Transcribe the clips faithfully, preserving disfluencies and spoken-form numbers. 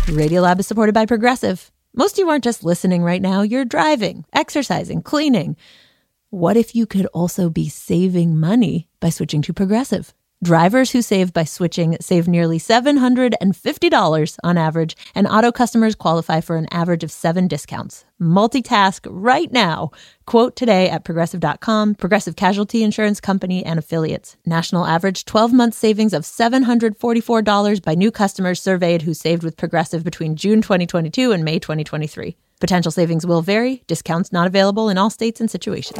Radiolab is supported by Progressive. Most of you aren't just listening right now. You're driving, exercising, cleaning. What if you could also be saving money by switching to Progressive? Drivers who save by switching save nearly seven hundred fifty dollars on average, and auto customers qualify for an average of seven discounts. Multitask right now. Quote today at progressive dot com. Progressive Casualty Insurance Company and Affiliates. National average twelve-month savings of seven hundred forty-four dollars by new customers surveyed who saved with Progressive between June twenty twenty-two and May twenty twenty-three. Potential savings will vary. Discounts not available in all states and situations.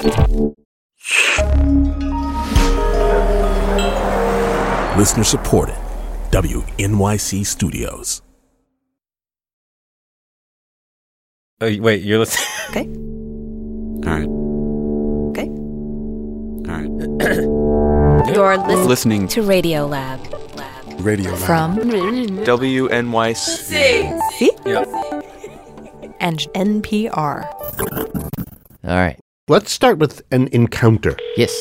Listener supported. W N Y C Studios. Oh, wait, you're listening? Okay. All right. Okay. All right. You're listening, Listening to Radiolab. Lab. Radio Lab. From W N Y C. See? Yeah. and N P R. All right. Let's start with an encounter. Yes.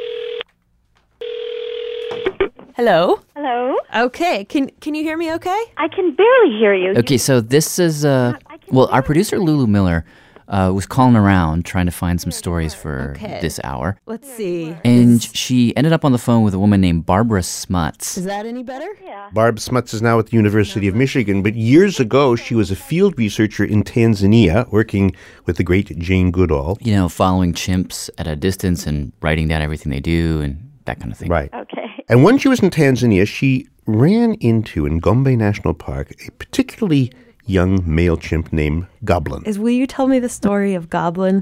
Hello? Hello? Okay. Can can you hear me okay? I can barely hear you. Okay, so this is, uh, well, our producer, Lulu Miller, uh, was calling around trying to find some stories for Okay. this hour. Let's see. And Is, she ended up on the phone with a woman named Barbara Smuts. is that any better? Yeah. Barb Smuts is now at the University of Michigan, but years ago she was a field researcher in Tanzania working with the great Jane Goodall. You know, following chimps at a distance and writing down everything they do and that kind of thing. Right. Okay. And when she was in Tanzania, she ran into, in Gombe National Park, a particularly young male chimp named Goblin. Is will you tell me the story of Goblin?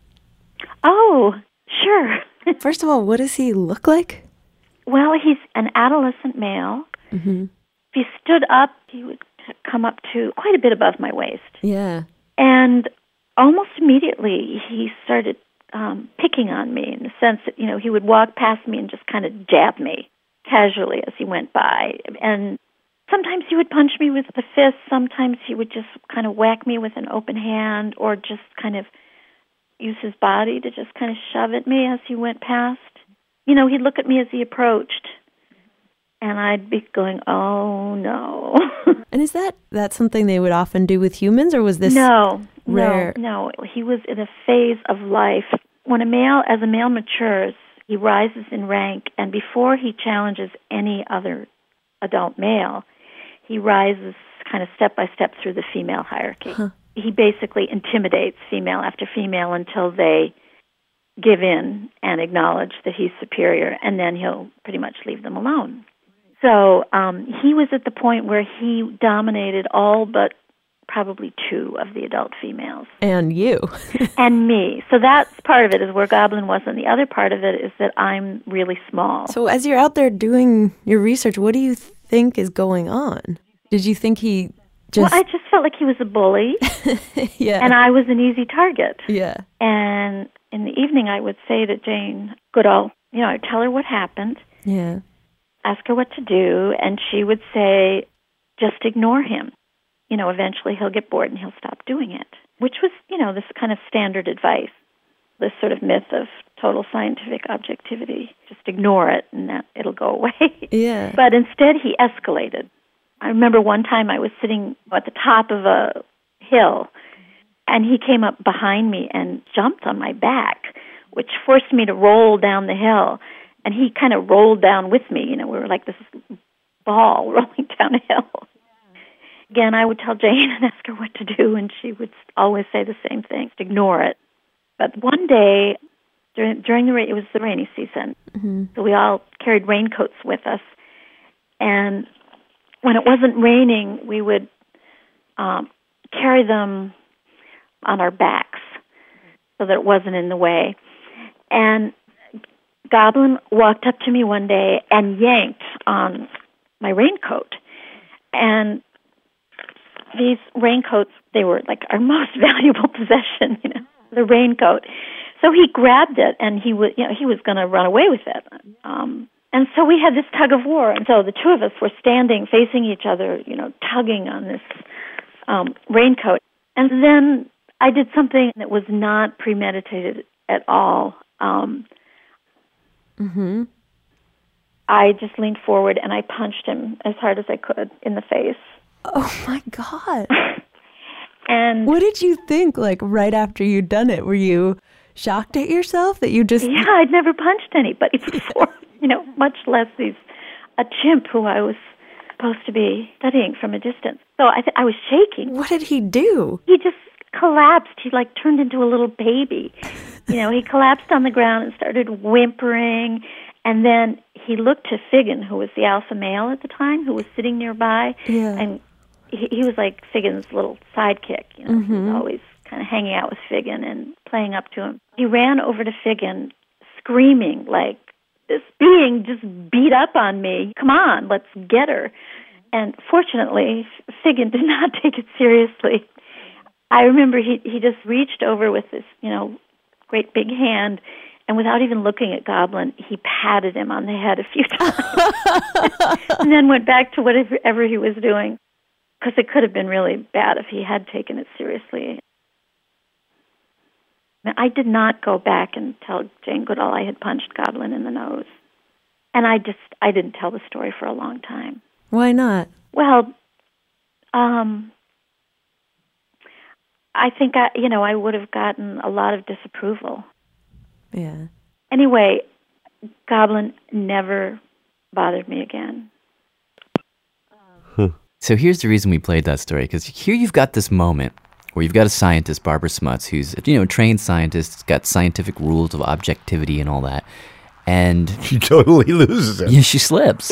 Oh, sure. First of all, what does he look like? Well, he's an adolescent male. Mm-hmm. If he stood up, he would come up to quite a bit above my waist. Yeah. And almost immediately, he started um, picking on me in the sense that, you know, he would walk past me and just kind of jab me casually as he went by. And sometimes he would punch me with the fist. Sometimes he would just kind of whack me with an open hand or just kind of use his body to just kind of shove at me as he went past. You know, he'd look at me as he approached, and I'd be going, oh, no. And is that that something they would often do with humans, or was this no, rare? no, no. He was in a phase of life. When a male, as a male matures, he rises in rank, and before he challenges any other adult male, he rises kind of step by step through the female hierarchy. Huh. He basically intimidates female after female until they give in and acknowledge that he's superior, and then he'll pretty much leave them alone. So um, he was at the point where he dominated all but probably two of the adult females. And you. And me. So that's part of it, is where Goblin was, and the other part of it is that I'm really small. So as you're out there doing your research, what do you think is going on? Did you think he just... Well, I just felt like he was a bully, yeah. and I was an easy target. Yeah. And in the evening, I would say to Jane Goodall, you know, I'd tell her what happened, Yeah. ask her what to do, and she would say, just ignore him. You know, eventually he'll get bored and he'll stop doing it, which was, you know, this kind of standard advice, this sort of myth of total scientific objectivity. Just ignore it and that it'll go away. Yeah. But instead he escalated. I remember one time I was sitting at the top of a hill, and he came up behind me and jumped on my back, which forced me to roll down the hill. And he kind of rolled down with me. You know, we were like this ball rolling down a hill. Again, I would tell Jane and ask her what to do, and she would always say the same thing, ignore it. But one day, during, during the rain, it was the rainy season, Mm-hmm. so we all carried raincoats with us. And when it wasn't raining, we would um, carry them on our backs so that it wasn't in the way. And Goblin walked up to me one day and yanked on my raincoat. And these raincoats, they were like our most valuable possession, you know, the raincoat. So he grabbed it, and he was, you know, he was going to run away with it. Um, and so we had this tug of war. And so the two of us were standing, facing each other, you know, tugging on this um, raincoat. And then I did something that was not premeditated at all. Um, Mm-hmm. I just leaned forward and I punched him as hard as I could in the face. Oh my God. And what did you think, like, right after you'd done it? Were you shocked at yourself that you just... Yeah, I'd never punched anybody before, you know, much less these a chimp who I was supposed to be studying from a distance. So I, th- I was shaking. What did he do? He just collapsed. He, like, turned into a little baby. You know, he collapsed on the ground and started whimpering. And then he looked to Figgin, who was the alpha male at the time, who was sitting nearby. Yeah. And he, he was like Figgin's little sidekick. You know, mm-hmm. He was always kind of hanging out with Figgin and playing up to him. He ran over to Figgin, screaming like, "This being just beat up on me. Come on, let's get her." And fortunately, Figgin did not take it seriously. I remember he he just reached over with this, you know, great big hand, and without even looking at Goblin, he patted him on the head a few times, and then went back to whatever he was doing, because it could have been really bad if he had taken it seriously. I did not go back and tell Jane Goodall I had punched Goblin in the nose, and I just I didn't tell the story for a long time. Why not? Well, um. I think I, you know, I would have gotten a lot of disapproval. Yeah. Anyway, Goblin never bothered me again. Huh. So here's the reason we played that story, because here you've got this moment where you've got a scientist, Barbara Smuts, who's, you know, a trained scientist, got scientific rules of objectivity and all that, and she totally loses it. Yeah, she slips.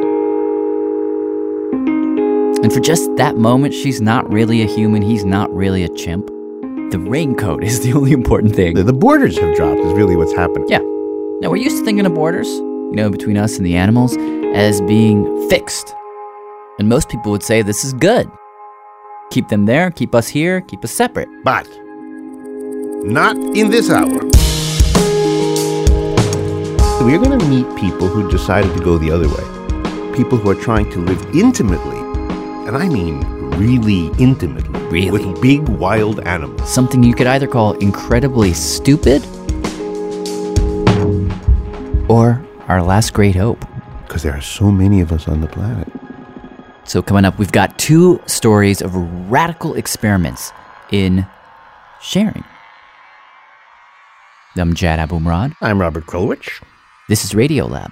And for just that moment, she's not really a human. He's not really a chimp. The raincoat is the only important thing. The, the borders have dropped is really what's happened. Yeah. Now, we're used to thinking of borders, you know, between us and the animals, as being fixed. And most people would say this is good. Keep them there, keep us here, keep us separate. But not in this hour. We're going to meet people who decided to go the other way. People who are trying to live intimately. And I mean really intimately. Really? With big, wild animals. Something you could either call incredibly stupid or our last great hope. Because there are so many of us on the planet. So coming up, we've got two stories of radical experiments in sharing. I'm Jad Abumrad. I'm Robert Krulwich. This is Radiolab.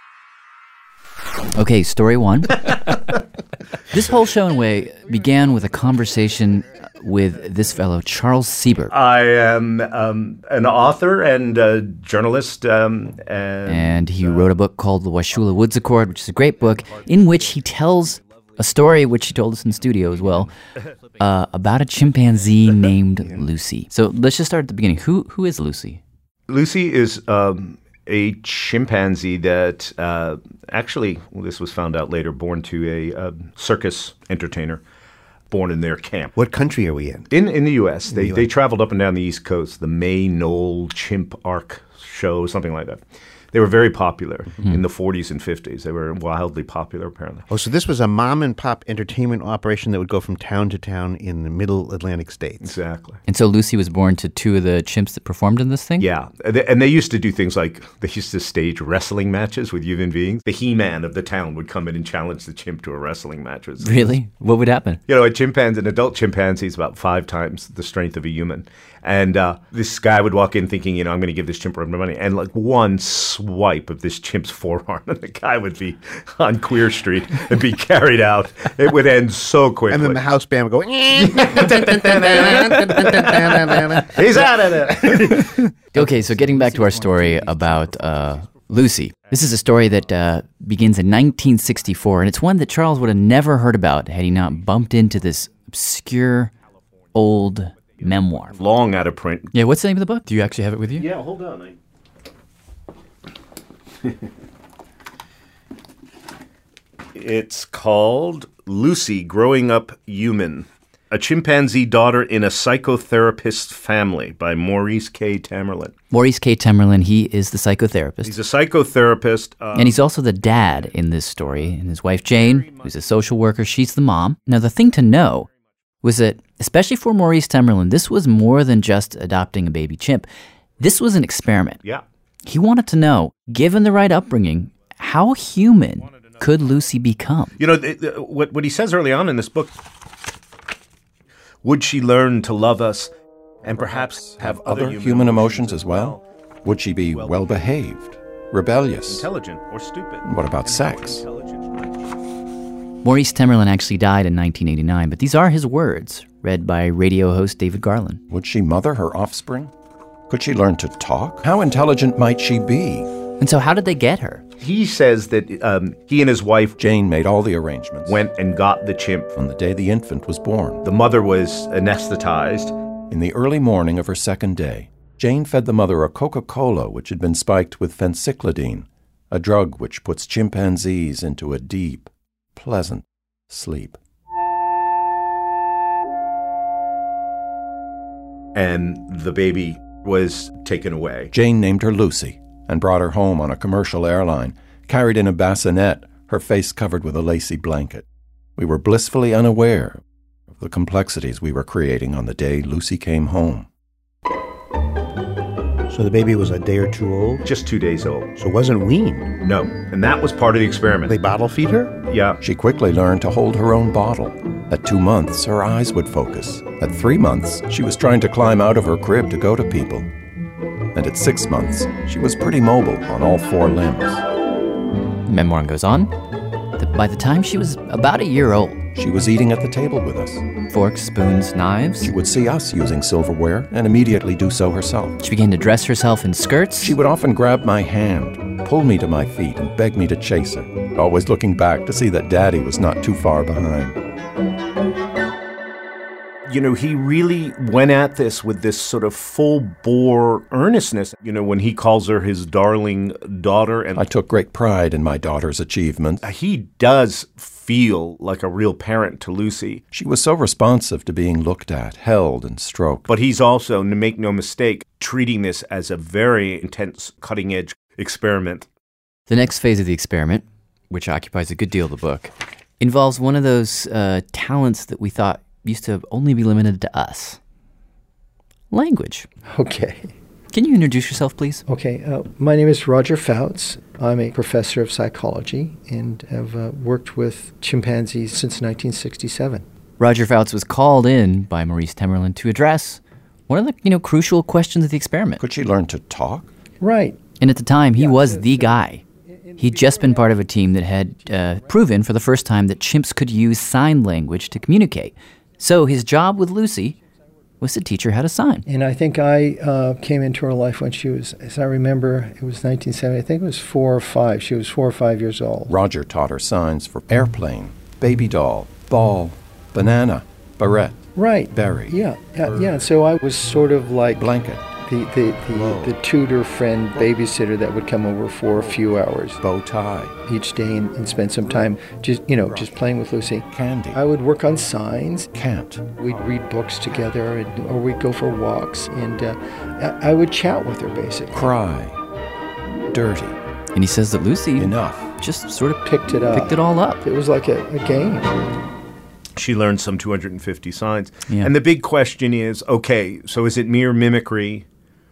Okay, story one. This whole show, in a way, began with a conversation with this fellow, Charles Siebert. I am um, an author and a journalist. Um, and, and he uh, wrote a book called The Washula Woods Accord, which is a great book, in which he tells a story, which he told us in studio as well, uh, about a chimpanzee named Lucy. So let's just start at the beginning. Who Who is Lucy? Lucy is... Um, a chimpanzee that uh, actually, well, this was found out later, born to a uh, circus entertainer, born in their camp. What country are we in? In in the U S In they the U S. They traveled up and down the East Coast, the May Knoll Chimp Arc show, something like that. They were very popular mm-hmm. in the forties and fifties. They were wildly popular, apparently. Oh, so this was a mom-and-pop entertainment operation that would go from town to town in the middle Atlantic states. Exactly. And so Lucy was born to two of the chimps that performed in this thing? Yeah. And they used to do things like, they used to stage wrestling matches with human beings. The He-Man of the town would come in and challenge the chimp to a wrestling match. Really? What would happen? You know, a chimpanzee, an adult chimpanzee is about five times the strength of a human. And uh, this guy would walk in thinking, you know, I'm going to give this chimp my money. And like one swipe of this chimp's forearm, and the guy would be on Queer Street and be carried out. It would end so quickly. And then the house band would go, he's out of it. Okay, so getting back to our story about uh, Lucy. This is a story that uh, begins in nineteen sixty-four, and it's one that Charles would have never heard about had he not bumped into this obscure old memoir. Long out of print. Yeah, what's the name of the book? Do you actually have it with you? Yeah, hold on. I... It's called Lucy, Growing Up Human. A Chimpanzee Daughter in a Psychotherapist's Family by Maurice K. Tamerlan. Maurice K. Tamerlan, he is the psychotherapist. He's a psychotherapist. Uh, and he's also the dad in this story. And his wife, Jane, who's a social worker, she's the mom. Now, the thing to know was that, especially for Maurice Tamerlan, this was more than just adopting a baby chimp. This was an experiment. Yeah. He wanted to know, given the right upbringing, how human could Lucy become? You know, th- th- what, what he says early on in this book, would she learn to love us and perhaps have, have other human, human emotions as well? Would she be well-behaved, rebellious, intelligent, or stupid? What about sex? Maurice Temerlin actually died in nineteen eighty-nine, but these are his words, read by radio host David Garland. Would she mother her offspring? Could she learn to talk? How intelligent might she be? And so how did they get her? He says that um, he and his wife, Jane, made all the arrangements. Went and got the chimp. On the day the infant was born. The mother was anesthetized. In the early morning of her second day, Jane fed the mother a Coca-Cola which had been spiked with phencyclidine, a drug which puts chimpanzees into a deep, pleasant sleep. And the baby was taken away. Jane named her Lucy and brought her home on a commercial airline, carried in a bassinet, her face covered with a lacy blanket. We were blissfully unaware of the complexities we were creating on the day Lucy came home. So the baby was a day or two old? Just two days old. So it wasn't weaned? No. And that was part of the experiment. They bottle feed her? Yeah. She quickly learned to hold her own bottle. At two months, her eyes would focus. At three months, she was trying to climb out of her crib to go to people. And at six months, she was pretty mobile on all four limbs. The memoir goes on that by the time she was about a year old, she was eating at the table with us. Forks, spoons, knives. She would see us using silverware and immediately do so herself. She began to dress herself in skirts. She would often grab my hand, pull me to my feet, and beg me to chase her, always looking back to see that Daddy was not too far behind. You know, he really went at this with this sort of full-bore earnestness, you know, when he calls her his darling daughter. And I took great pride in my daughter's achievements. He does feel like a real parent to Lucy. She was so responsive to being looked at, held, and stroked. But he's also, to make no mistake, treating this as a very intense, cutting-edge experiment. The next phase of the experiment, which occupies a good deal of the book, involves one of those uh, talents that we thought used to only be limited to us. Language. Okay. Can you introduce yourself, please? Okay. Uh, my name is Roger Fouts. I'm a professor of psychology and have uh, worked with chimpanzees since nineteen sixty-seven. Roger Fouts was called in by Maurice Temerlin to address one of the, you know, crucial questions of the experiment. Could she learn to talk? Right. And at the time, he yeah, was the, the guy. He'd just been part of a team that had uh, proven for the first time that chimps could use sign language to communicate. So his job with Lucy was to teach her how to sign. And I think I uh, came into her life when she was, as I remember, it was nineteen seventy. I think it was four or five. She was four or five years old. Roger taught her signs for airplane, baby doll, ball, banana, barrette, right, berry. Yeah, yeah, yeah. So I was sort of like blanket, the the the, the tutor friend babysitter that would come over for a few hours, bow tie, each day and, and spend some time just you know just playing with Lucy. Candy. I would work on signs. Can't. We'd read books together, and, or we'd go for walks, and uh, I, I would chat with her basically. Cry. Dirty. And he says that Lucy enough just sort of picked it up. Picked it all up. It was like a, a game. She learned some two hundred fifty signs. Yeah. And the big question is, okay, so is it mere mimicry,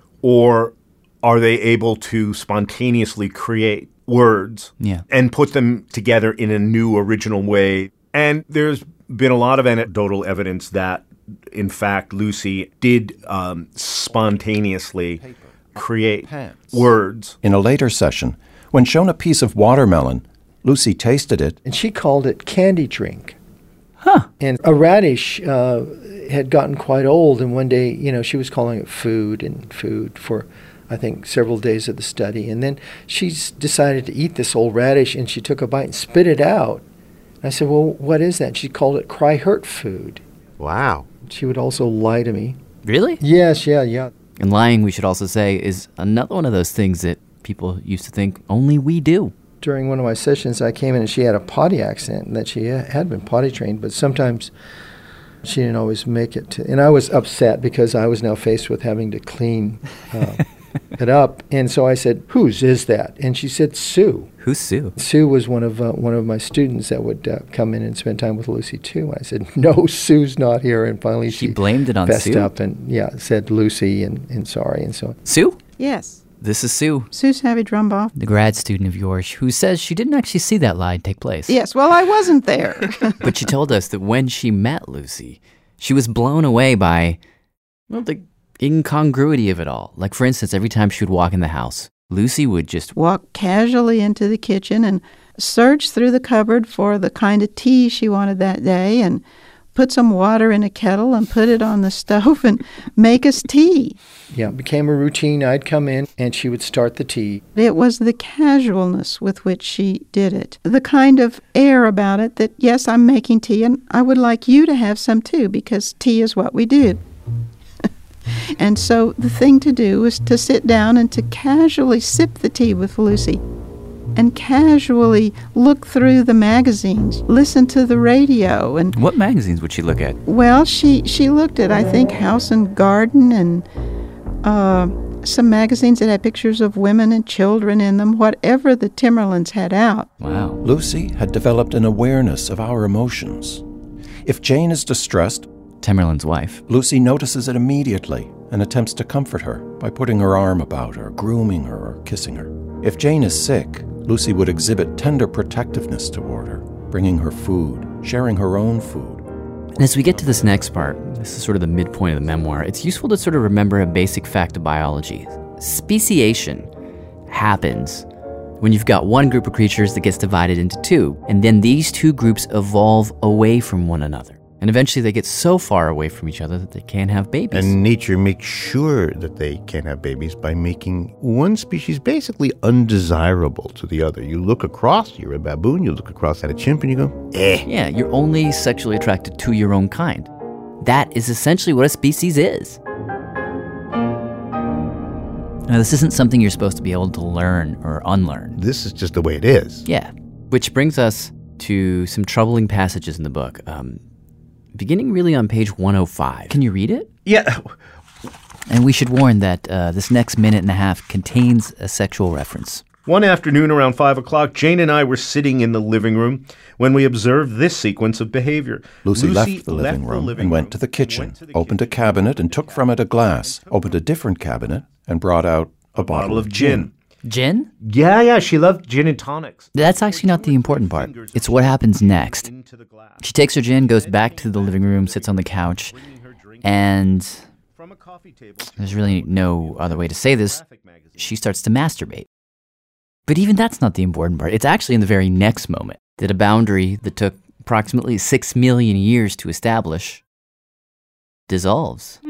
or are they able to spontaneously create words yeah. and put them together in a new original way? And there's been a lot of anecdotal evidence that, in fact, Lucy did um, spontaneously Paper. create Pants. words. In a later session, when shown a piece of watermelon, Lucy tasted it. And she called it candy drink. Huh. And a radish uh, had gotten quite old, and one day, you know, she was calling it food and food for, I think, several days of the study. And then she decided to eat this old radish, and she took a bite and spit it out. And I said, well, what is that? She called it cry hurt food. Wow. She would also lie to me. Really? Yes, yeah, yeah. And lying, we should also say, is another one of those things that people used to think only we do. During one of my sessions, I came in and she had a potty accident, and that she had been potty trained, but sometimes she didn't always make it to, and I was upset because I was now faced with having to clean uh, it up. And so I said, whose is that? And she said, Sue. Who's Sue? Sue was one of uh, one of my students that would uh, come in and spend time with Lucy too. And I said, no, Sue's not here. And finally she, she blamed it on fessed Sue? up and yeah, said Lucy and, and sorry and so on. Sue? Yes. This is Sue. Sue Savage-Rumbaugh. The grad student of yours who says she didn't actually see that lie take place. Yes, well, I wasn't there. But she told us that when she met Lucy, she was blown away by, well, the incongruity of it all. Like, for instance, every time she would walk in the house, Lucy would just walk casually into the kitchen and search through the cupboard for the kind of tea she wanted that day and put some water in a kettle and put it on the stove and make us tea. Yeah, it became a routine. I'd come in and she would start the tea. It was the casualness with which she did it. The kind of air about it that, yes, I'm making tea and I would like you to have some too because tea is what we do. And so the thing to do was to sit down and to casually sip the tea with Lucy and casually look through the magazines, listen to the radio. And what magazines would she look at? Well, she, she looked at, I think, House and Garden and uh, some magazines that had pictures of women and children in them, whatever the Timmerlands had out. Wow. Lucy had developed an awareness of our emotions. If Jane is distressed, Timmerland's wife, Lucy notices it immediately and attempts to comfort her by putting her arm about her, grooming her, or kissing her. If Jane is sick, Lucy would exhibit tender protectiveness toward her, bringing her food, sharing her own food. And as we get to this next part, this is sort of the midpoint of the memoir, it's useful to sort of remember a basic fact of biology. Speciation happens when you've got one group of creatures that gets divided into two, and then these two groups evolve away from one another. And eventually they get so far away from each other that they can't have babies. And nature makes sure that they can't have babies by making one species basically undesirable to the other. You look across, you're a baboon, you look across at a chimp and you go, eh. Yeah, you're only sexually attracted to your own kind. That is essentially what a species is. Now, this isn't something you're supposed to be able to learn or unlearn. This is just the way it is. Yeah, which brings us to some troubling passages in the book. Um, beginning really on page one oh five. Can you read it? Yeah. And we should warn that uh, this next minute and a half contains a sexual reference. One afternoon around five o'clock, Jane and I were sitting in the living room when we observed this sequence of behavior. Lucy, Lucy left the left living the room living and room, went to the kitchen, went to the opened kitchen, a cabinet and took from it a glass, opened a different cabinet, and brought out a, a bottle, bottle of gin. Gin? Yeah, yeah, she loved gin and tonics. That's actually not the important part. It's what happens next. She takes her gin, goes back to the living room, sits on the couch, and there's really no other way to say this. She starts to masturbate. But even that's not the important part. It's actually in the very next moment that a boundary that took approximately six million years to establish dissolves.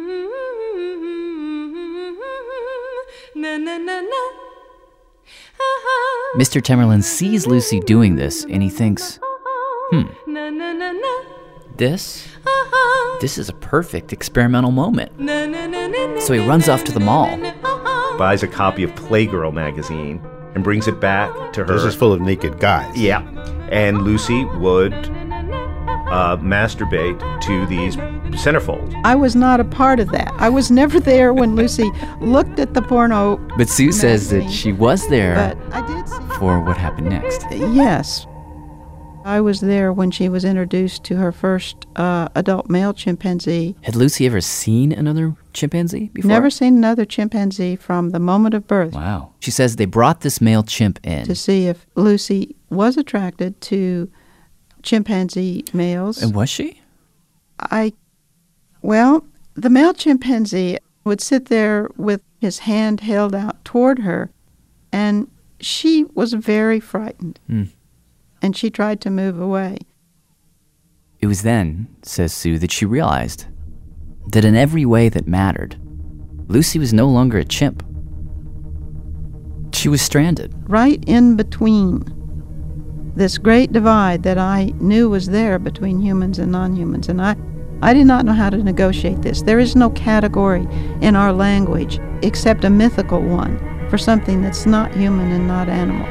Mister Timmerland sees Lucy doing this, and he thinks, hmm, this, this is a perfect experimental moment. So he runs off to the mall. Buys a copy of Playgirl magazine and brings it back to her. This is full of naked guys. Yeah. And Lucy would uh, masturbate to these centerfolds. I was not a part of that. I was never there when Lucy looked at the porno. But Sue magazine. Says that she was there but I did see for what happened next. Yes. I was there when she was introduced to her first uh, adult male chimpanzee. Had Lucy ever seen another chimpanzee before? Never seen another chimpanzee from the moment of birth. Wow. She says they brought this male chimp in to see if Lucy was attracted to chimpanzee males. And was she? I, well, the male chimpanzee would sit there with his hand held out toward her, and she was very frightened. Mm. And she tried to move away. It was then, says Sue, that she realized that in every way that mattered, Lucy was no longer a chimp. She was stranded. Right in between this great divide that I knew was there between humans and non-humans. And I, I did not know how to negotiate this. There is no category in our language except a mythical one for something that's not human and not animal.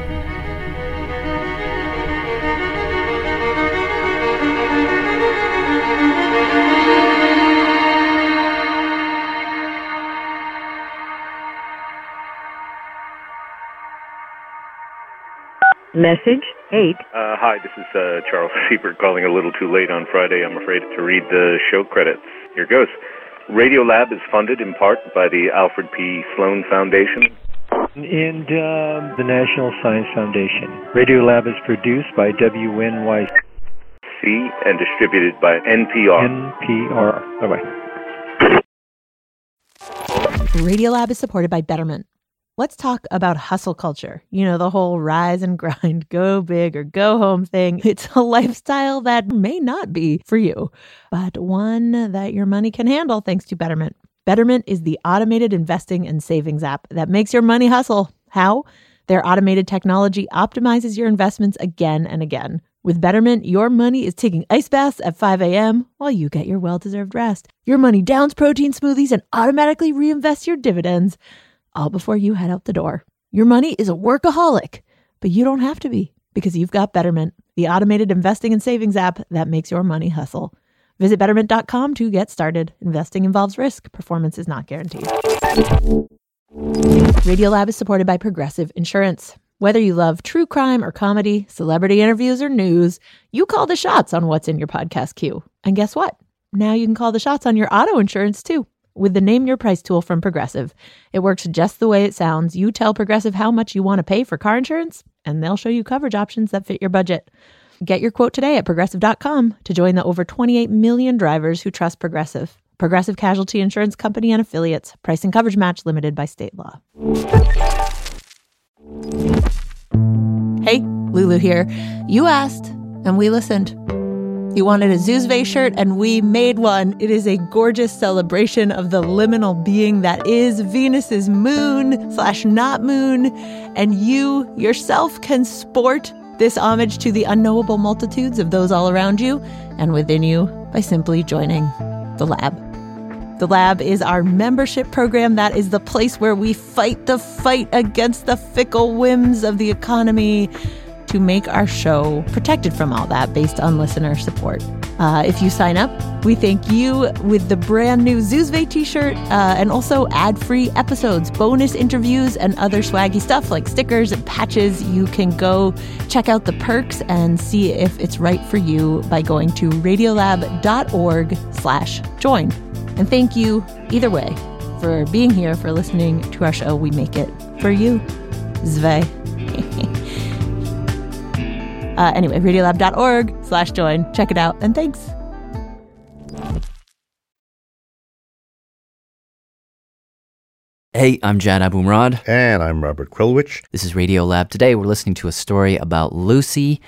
Message eight. Uh, hi, this is uh, Charles Siebert calling a little too late on Friday, I'm afraid, to read the show credits. Here goes. Radiolab is funded in part by the Alfred P. Sloan Foundation. And um, the National Science Foundation. Radiolab is produced by W N Y C and distributed by N P R. N P R. Bye-bye. Radiolab is supported by Betterment. Let's talk about hustle culture. You know, the whole rise and grind, go big or go home thing. It's a lifestyle that may not be for you, but one that your money can handle thanks to Betterment. Betterment is the automated investing and savings app that makes your money hustle. How? Their automated technology optimizes your investments again and again. With Betterment, your money is taking ice baths at five a.m. while you get your well-deserved rest. Your money downs protein smoothies and automatically reinvests your dividends, all before you head out the door. Your money is a workaholic, but you don't have to be because you've got Betterment, the automated investing and savings app that makes your money hustle. Visit betterment dot com to get started. Investing involves risk. Performance is not guaranteed. Radiolab is supported by Progressive Insurance. Whether you love true crime or comedy, celebrity interviews or news, you call the shots on what's in your podcast queue. And guess what? Now you can call the shots on your auto insurance too. With the Name Your Price tool from Progressive. It works just the way it sounds. You tell Progressive how much you want to pay for car insurance, and they'll show you coverage options that fit your budget. Get your quote today at progressive dot com to join the over twenty-eight million drivers who trust Progressive. Progressive Casualty Insurance Company and Affiliates. Price and coverage match limited by state law. Hey, Lulu here. You asked, and we listened. You wanted a Zoozve shirt, and we made one. It is a gorgeous celebration of the liminal being that is Venus's moon slash not moon. And you yourself can sport this homage to the unknowable multitudes of those all around you and within you by simply joining the lab. The Lab is our membership program. That is the place where we fight the fight against the fickle whims of the economy to make our show protected from all that based on listener support. Uh, if you sign up, we thank you with the brand new Zoozve t-shirt uh, and also ad-free episodes, bonus interviews, and other swaggy stuff like stickers and patches. You can go check out the perks and see if it's right for you by going to radiolab dot org slash join. And thank you, either way, for being here, for listening to our show. We make it for you. Zve. uh, anyway, radiolab dot org slash join. Check it out, and thanks. Hey, I'm Jad Abumrad. And I'm Robert Krulwich. This is Radiolab. Today we're listening to a story about Lucy.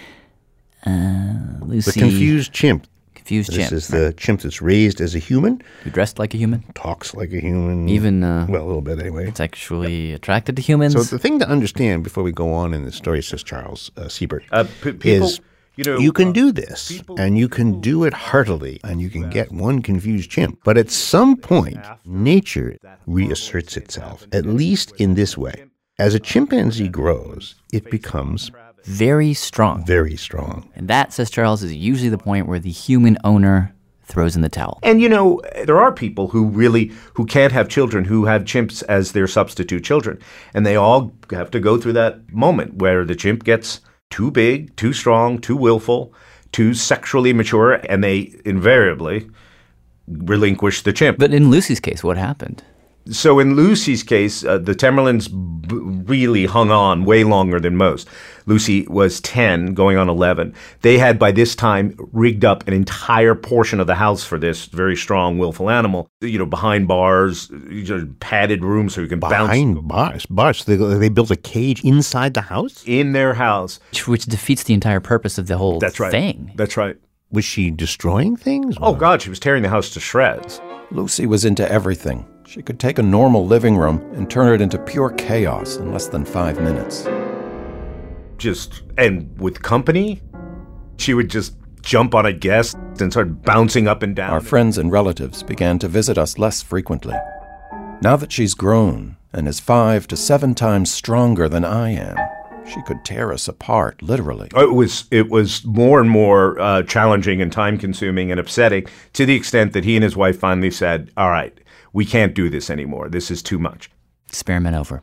Uh, Lucy. The confused chimp. Confused this chimp. This is the chimp that's raised as a human. Who dressed like a human. Talks like a human. Even, uh, well, a little bit anyway. Sexually yep. attracted to humans. So the thing to understand before we go on in the story, says Charles uh, Siebert, uh, p- people, is you, know, you can uh, do this, people, and you can do it heartily, and you can get one confused chimp. But at some point, nature reasserts itself, at least in this way. As a chimpanzee grows, it becomes very strong. Very strong. And that, says Charles, is usually the point where the human owner throws in the towel. And, you know, there are people who really, who can't have children, who have chimps as their substitute children. And they all have to go through that moment where the chimp gets too big, too strong, too willful, too sexually mature, and they invariably relinquish the chimp. But in Lucy's case, what happened? So in Lucy's case, uh, the Tamerlans b- really hung on way longer than most. Lucy was ten, going on eleven. They had, by this time, rigged up an entire portion of the house for this very strong, willful animal. You know, behind bars, you know, padded rooms so you can behind bounce. Behind bars? Bars? They, they built a cage inside the house? In their house. Which, which defeats the entire purpose of the whole That's right. thing. That's right. Was she destroying things? Or? Oh, God, she was tearing the house to shreds. Lucy was into everything. She could take a normal living room and turn it into pure chaos in less than five minutes. Just, and with company, she would just jump on a guest and start bouncing up and down. Our friends and relatives began to visit us less frequently. Now that she's grown and is five to seven times stronger than I am, she could tear us apart, literally. It was it was more and more uh, challenging and time-consuming and upsetting, to the extent that he and his wife finally said, all right, we can't do this anymore. This is too much. Experiment over.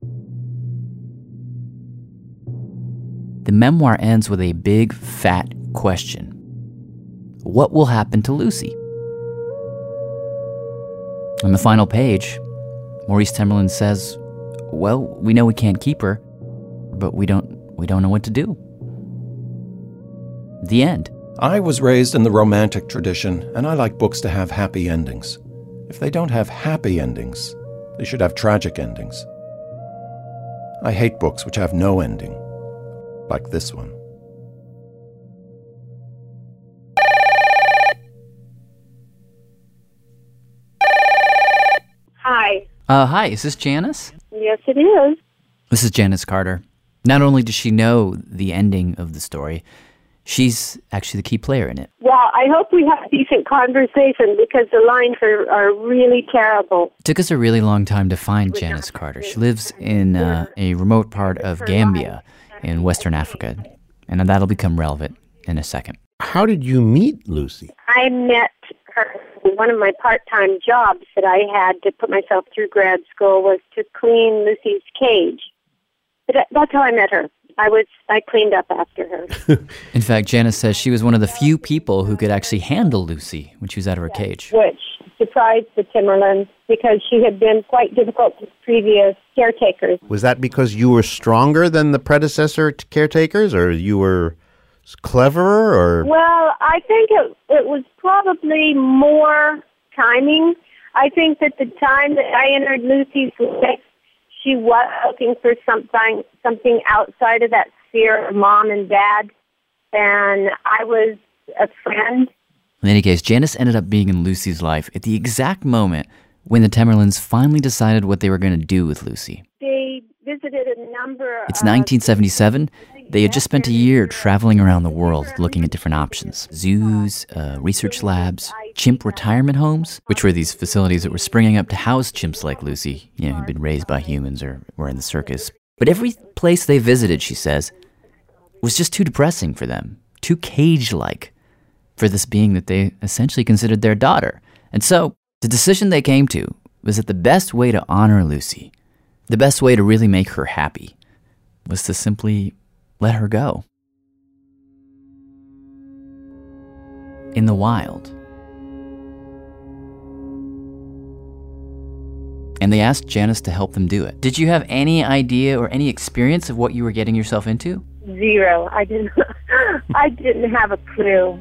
The memoir ends with a big, fat question. What will happen to Lucy? On the final page, Maurice Tamerlan says, well, we know we can't keep her, but we don't we don't know what to do. The end. I was raised in the romantic tradition, and I like books to have happy endings. If they don't have happy endings, they should have tragic endings. I hate books which have no ending, like this one. Hi. Uh, hi, is this Janice? Yes, it is. This is Janice Carter. Not only does she know the ending of the story, she's actually the key player in it. Well, I hope we have a decent conversation because the lines are, are really terrible. It took us a really long time to find Janice Carter. She lives in uh, a remote part of Gambia in Western Africa, and that'll become relevant in a second. How did you meet Lucy? I met her. One of my part-time jobs that I had to put myself through grad school was to clean Lucy's cage. But that's how I met her. I was I cleaned up after her. In fact, Janice says she was one of the few people who could actually handle Lucy when she was out of her cage. Which surprised the Timmerlands because she had been quite difficult to previous caretakers. Was that because you were stronger than the predecessor t- caretakers, or you were cleverer, or? Well, I think it it was probably more timing. I think that the time that I entered Lucy's life, she was looking for something something outside of that sphere of mom and dad, and I was a friend. In any case, Janice ended up being in Lucy's life at the exact moment when the Timmerlands finally decided what they were going to do with Lucy. They visited a number of... It's nineteen seventy-seven. They had just spent a year traveling around the world looking at different options. Zoos, uh, research labs, chimp retirement homes, which were these facilities that were springing up to house chimps like Lucy, you know, who'd been raised by humans or were in the circus. But every place they visited, she says, was just too depressing for them, too cage-like for this being that they essentially considered their daughter. And so the decision they came to was that the best way to honor Lucy, the best way to really make her happy, was to simply let her go. In the wild. And they asked Janice to help them do it. Did you have any idea or any experience of what you were getting yourself into? Zero. I didn't I didn't have a clue.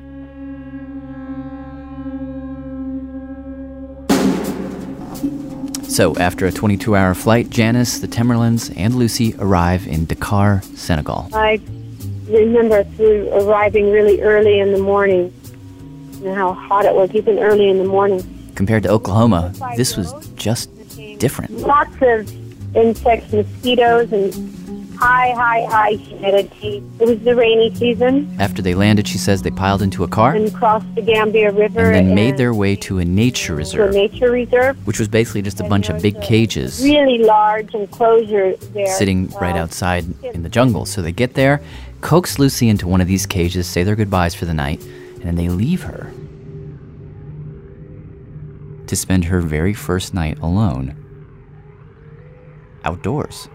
So, after a twenty-two hour flight, Janice, the Timmerlands, and Lucy arrive in Dakar, Senegal. I remember through arriving really early in the morning and how hot it was, even early in the morning. Compared to Oklahoma, this was just different. Lots of insects, mosquitoes, and high, high, high humidity. It was the rainy season. After they landed, she says they piled into a car and crossed the Gambia River and then and made their way to a nature reserve. To a nature reserve, which was basically just a bunch of big cages, really large enclosure there, sitting right outside in the jungle. So they get there, coax Lucy into one of these cages, say their goodbyes for the night, and then they leave her to spend her very first night alone outdoors.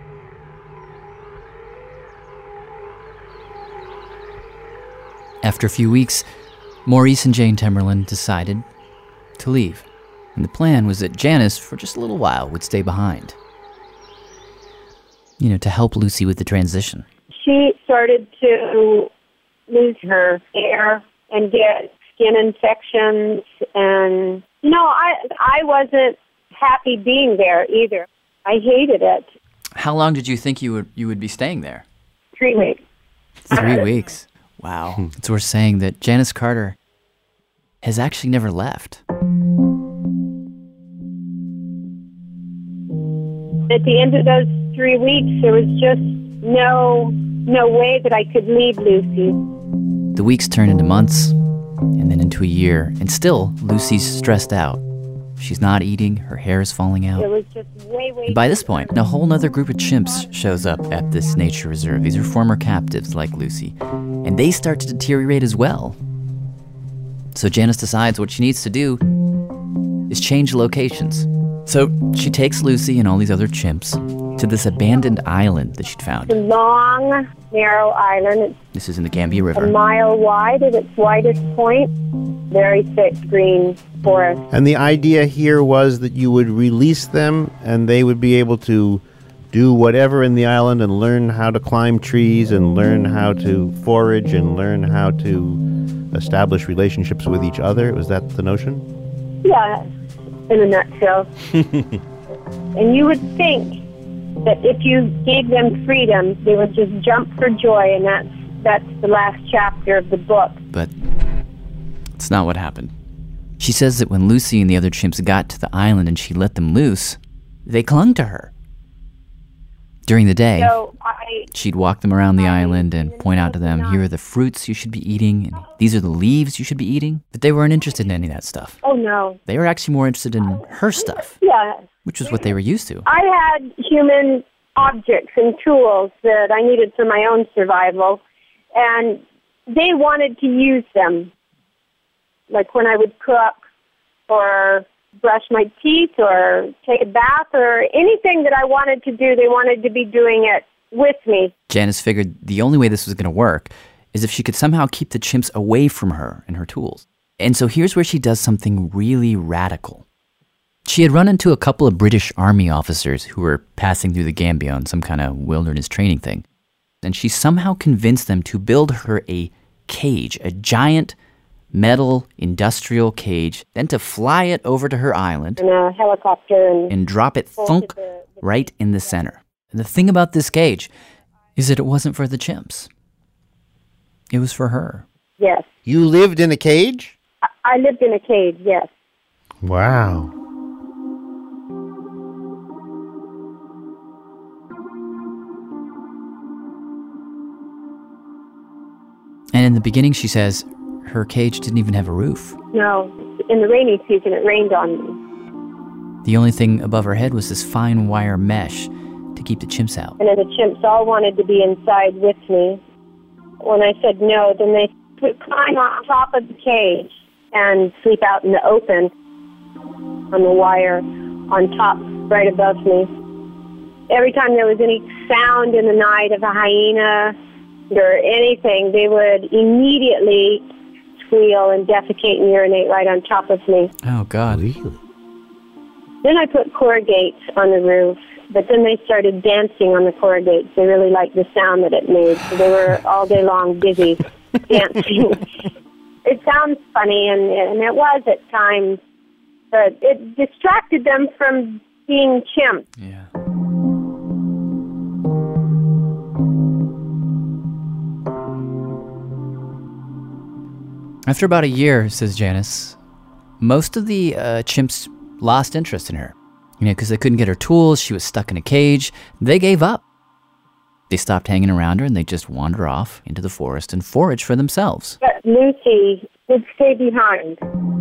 After a few weeks, Maurice and Jane Timmerland decided to leave. And the plan was that Janice, for just a little while, would stay behind. You know, to help Lucy with the transition. She started to lose her hair and get skin infections. And, you know, I, I wasn't happy being there either. I hated it. How long did you think you would you would be staying there? Three weeks. Three weeks. Wow. So we're saying that Janice Carter has actually never left. At the end of those three weeks, there was just no no way that I could leave Lucy. The weeks turn into months, and then into a year, and still Lucy's stressed out. She's not eating, her hair is falling out. It was just way, way... And by this point, a whole other group of chimps shows up at this nature reserve. These are former captives like Lucy, and they start to deteriorate as well. So Janice decides what she needs to do is change locations. So she takes Lucy and all these other chimps to this abandoned island that she'd found. It's a long, narrow island. It's This is in the Gambia River. a mile wide at its widest point. Very thick green forest. And the idea here was that you would release them and they would be able to do whatever in the island and learn how to climb trees and learn how to forage and learn how to establish relationships with each other? Was that the notion? Yeah, in a nutshell. And you would think that if you gave them freedom, they would just jump for joy, and that's that's the last chapter of the book. But it's not what happened. She says that when Lucy and the other chimps got to the island and she let them loose, they clung to her. During the day, so I, she'd walk them around the island and point out to them, here are the fruits you should be eating, and these are the leaves you should be eating. But they weren't interested in any of that stuff. Oh, no. They were actually more interested in her stuff, Yeah. which was what they were used to. I had human objects and tools that I needed for my own survival, and they wanted to use them. Like when I would cook or brush my teeth or take a bath or anything that I wanted to do, they wanted to be doing it with me. Janice figured the only way this was going to work is if she could somehow keep the chimps away from her and her tools. And so here's where she does something really radical. She had run into a couple of British Army officers who were passing through the Gambia on some kind of wilderness training thing. And she somehow convinced them to build her a cage, a giant metal industrial cage, then to fly it over to her island in a helicopter and, and drop it thunk the, the right in the center. And the thing about this cage is that it wasn't for the chimps. It was for her. Yes. You lived in a cage? I, I lived in a cage, yes. Wow. And in the beginning, she says, her cage didn't even have a roof. No. In the rainy season, it rained on me. The only thing above her head was this fine wire mesh to keep the chimps out. And then the chimps all wanted to be inside with me. When I said no, then they would climb on top of the cage and sleep out in the open on the wire on top right above me. Every time there was any sound in the night of a hyena or anything, they would immediately squeal and defecate and urinate right on top of me. Oh, God. Really? Then I put corrugates on the roof, but then they started dancing on the corrugates. They really liked the sound that it made, so they were all day long busy dancing. It sounds funny, and, and it was at times, but it distracted them from being chimps. Yeah. After about a year, says Janice, most of the uh, chimps lost interest in her. You know, because they couldn't get her tools, she was stuck in a cage. They gave up. They stopped hanging around her and they just wander off into the forest and forage for themselves. But Lucy would stay behind.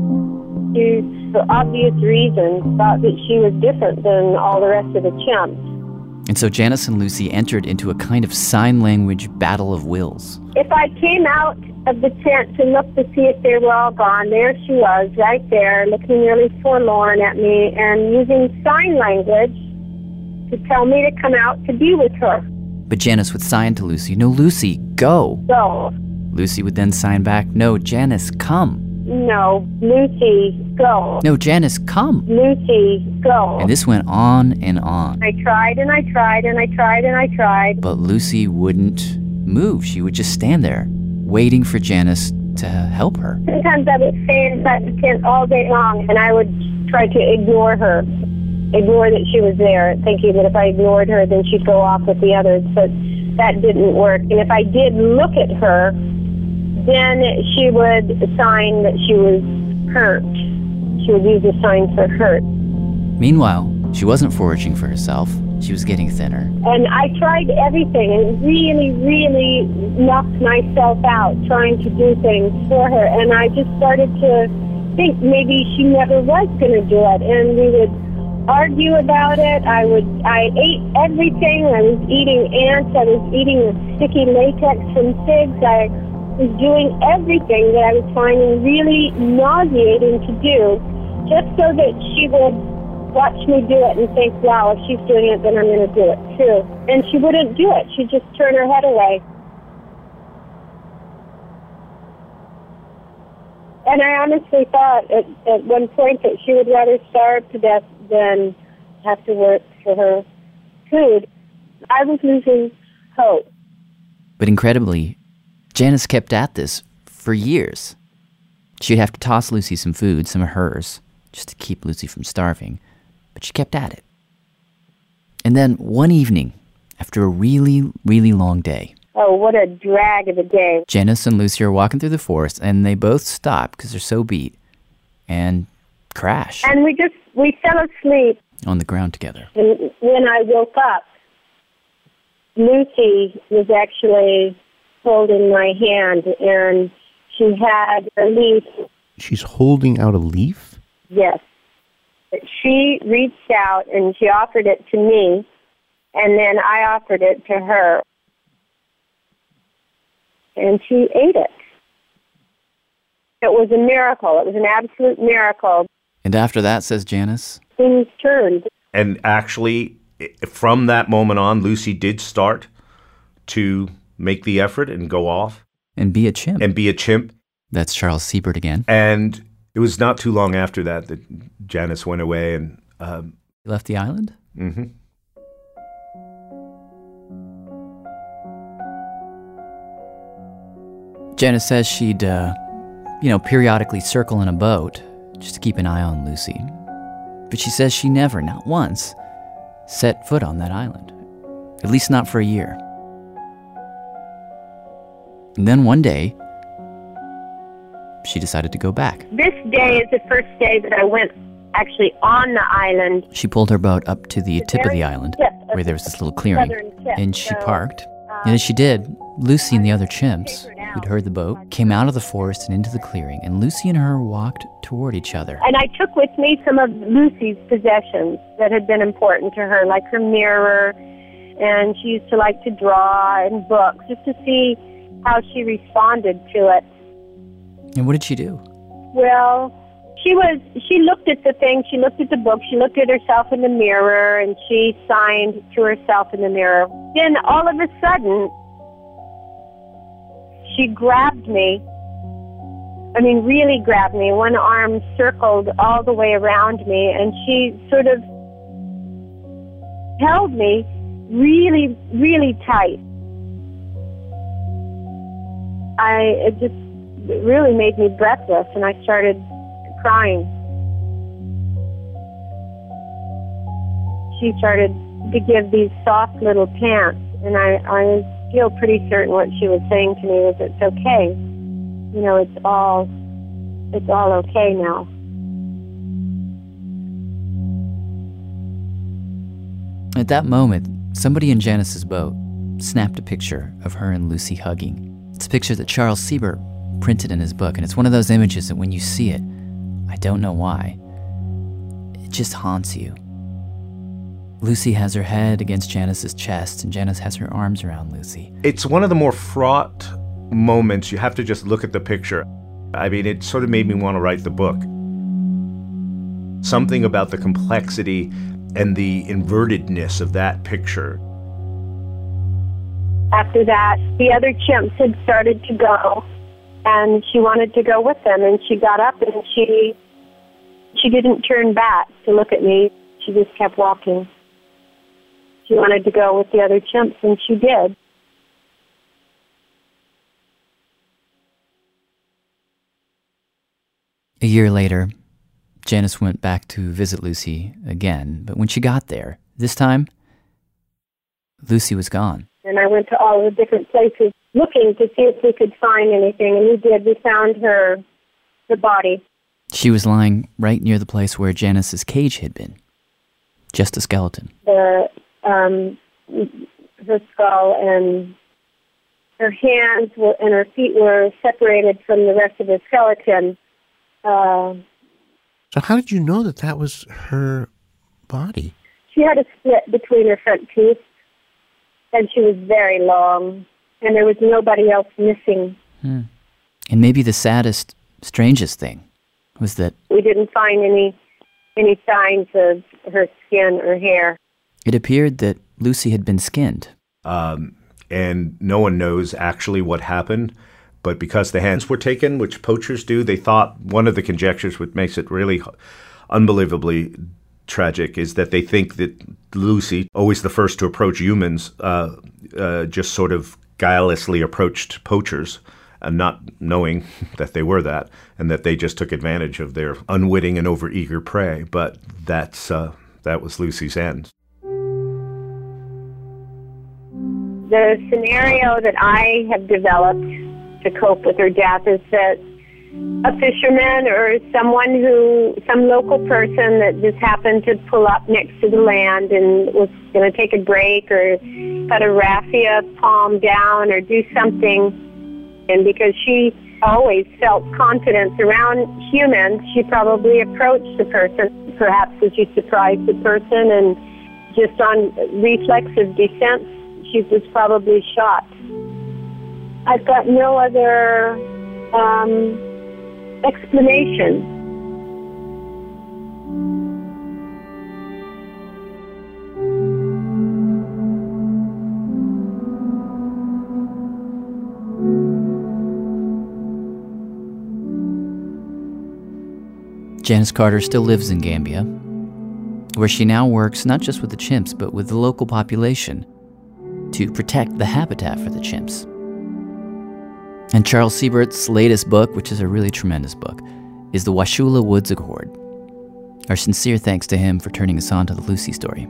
She, for obvious reasons, thought that she was different than all the rest of the chimps. And so Janice and Lucy entered into a kind of sign language battle of wills. If I came out of the tent to look to see if they were all gone, there she was, right there, looking really forlorn at me and using sign language to tell me to come out to be with her. But Janice would sign to Lucy, no, Lucy, go. Go. Lucy would then sign back, no, Janice, come. No, Lucy, go. No, Janice, come. Lucy, go. And this went on and on. I tried and I tried and I tried and I tried. But Lucy wouldn't move. She would just stand there, waiting for Janice to help her. Sometimes I would stay inside the tent all day long, and I would try to ignore her, ignore that she was there, thinking that if I ignored her, then she'd go off with the others. But that didn't work. And if I did look at her, then she would sign that she was hurt. She would use a sign for hurt. Meanwhile, she wasn't foraging for herself. She was getting thinner. And I tried everything and really, really knocked myself out trying to do things for her. And I just started to think maybe she never was going to do it. And we would argue about it. I would. I ate everything. I was eating ants. I was eating the sticky latex from pigs. I was doing everything that I was finding really nauseating to do, just so that she would watch me do it and think, wow, if she's doing it, then I'm going to do it too. And she wouldn't do it. She'd just turn her head away. And I honestly thought at, at one point that she would rather starve to death than have to work for her food. I was losing hope. But incredibly, Janice kept at this for years. She'd have to toss Lucy some food, some of hers, just to keep Lucy from starving. But she kept at it. And then one evening, after a really, really long day, oh, what a drag of a day. Janice and Lucy are walking through the forest, and they both stop because they're so beat and crash. And we just, we fell asleep. On the ground together. And when I woke up, Lucy was actually holding my hand, and she had a leaf. She's holding out a leaf? Yes. She reached out and she offered it to me, and then I offered it to her. And she ate it. It was a miracle. It was an absolute miracle. And after that, says Janice, things turned. And actually, from that moment on, Lucy did start to make the effort and go off. And be a chimp. And be a chimp. That's Charles Siebert again. And it was not too long after that that Janice went away and... Um, left the island? Mm-hmm. Janice says she'd, uh, you know, periodically circle in a boat just to keep an eye on Lucy. But she says she never, not once, set foot on that island. At least not for a year. And then one day, she decided to go back. This day is the first day that I went actually on the island. She pulled her boat up to the tip of the island, where there was this little clearing, and she parked. And as she did, Lucy and the other chimps who'd heard the boat came out of the forest and into the clearing, and Lucy and her walked toward each other. And I took with me some of Lucy's possessions that had been important to her, like her mirror, and she used to like to draw, and books, just to see how she responded to it. And what did she do? Well, she was, she looked at the thing, she looked at the book, she looked at herself in the mirror, and she signed to herself in the mirror. Then all of a sudden, she grabbed me. I mean, really grabbed me. One arm circled all the way around me, and she sort of held me really, really tight. I, it just it really made me breathless, and I started crying. She started to give these soft little pants, and I, I feel pretty certain what she was saying to me was, it's okay. You know, it's all, it's all okay now. At that moment, somebody in Janice's boat snapped a picture of her and Lucy hugging. It's a picture that Charles Siebert printed in his book, and it's one of those images that when you see it, I don't know why, it just haunts you. Lucy has her head against Janice's chest, and Janice has her arms around Lucy. It's one of the more fraught moments. You have to just look at the picture. I mean, it sort of made me want to write the book. Something about the complexity and the invertedness of that picture. After that, the other chimps had started to go, and she wanted to go with them, and she got up and she she didn't turn back to look at me. She just kept walking. She wanted to go with the other chimps, and she did. A year later, Janice went back to visit Lucy again, but when she got there, this time, Lucy was gone. And I went to all the different places looking to see if we could find anything, and we did. We found her, the body. She was lying right near the place where Janice's cage had been. Just a skeleton. The, um, her skull and her hands were, and her feet were separated from the rest of the skeleton. Uh, so how did you know that that was her body? She had a split between her front teeth, and she was very long, and there was nobody else missing. Hmm. And maybe the saddest, strangest thing was that we didn't find any any signs of her skin or hair. It appeared that Lucy had been skinned. Um, and no one knows actually what happened, but because the hands were taken, which poachers do, they thought one of the conjectures, which makes it really unbelievably tragic is that they think that Lucy, always the first to approach humans, uh, uh, just sort of guilelessly approached poachers, and not knowing that they were that, and that they just took advantage of their unwitting and overeager prey. But that's uh, that was Lucy's end. The scenario that I have developed to cope with her death is that a fisherman or someone who, some local person that just happened to pull up next to the land and was going to take a break or put a raffia palm down or do something, and because she always felt confidence around humans, she probably approached the person. Perhaps as she surprised the person, and just on reflexive defense, she was probably shot. I've got no other um, explanation. Janice Carter still lives in Gambia, where she now works not just with the chimps, but with the local population to protect the habitat for the chimps. And Charles Siebert's latest book, which is a really tremendous book, is the Washula Woods Accord. Our sincere thanks to him for turning us on to the Lucy story.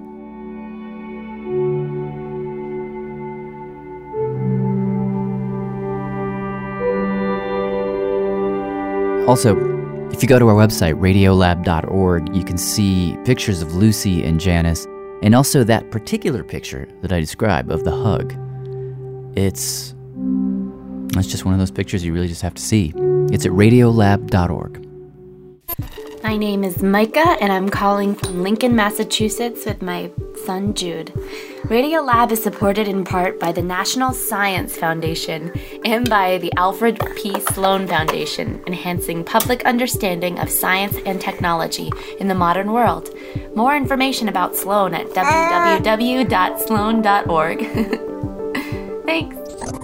Also, if you go to our website, radiolab dot org, you can see pictures of Lucy and Janice, and also that particular picture that I described of the hug. It's, it's just one of those pictures you really just have to see. It's at radiolab dot org. My name is Micah, and I'm calling from Lincoln, Massachusetts with my son Jude. Radiolab is supported in part by the National Science Foundation and by the Alfred P. Sloan Foundation, enhancing public understanding of science and technology in the modern world. More information about Sloan at w w w dot sloan dot org. Thanks.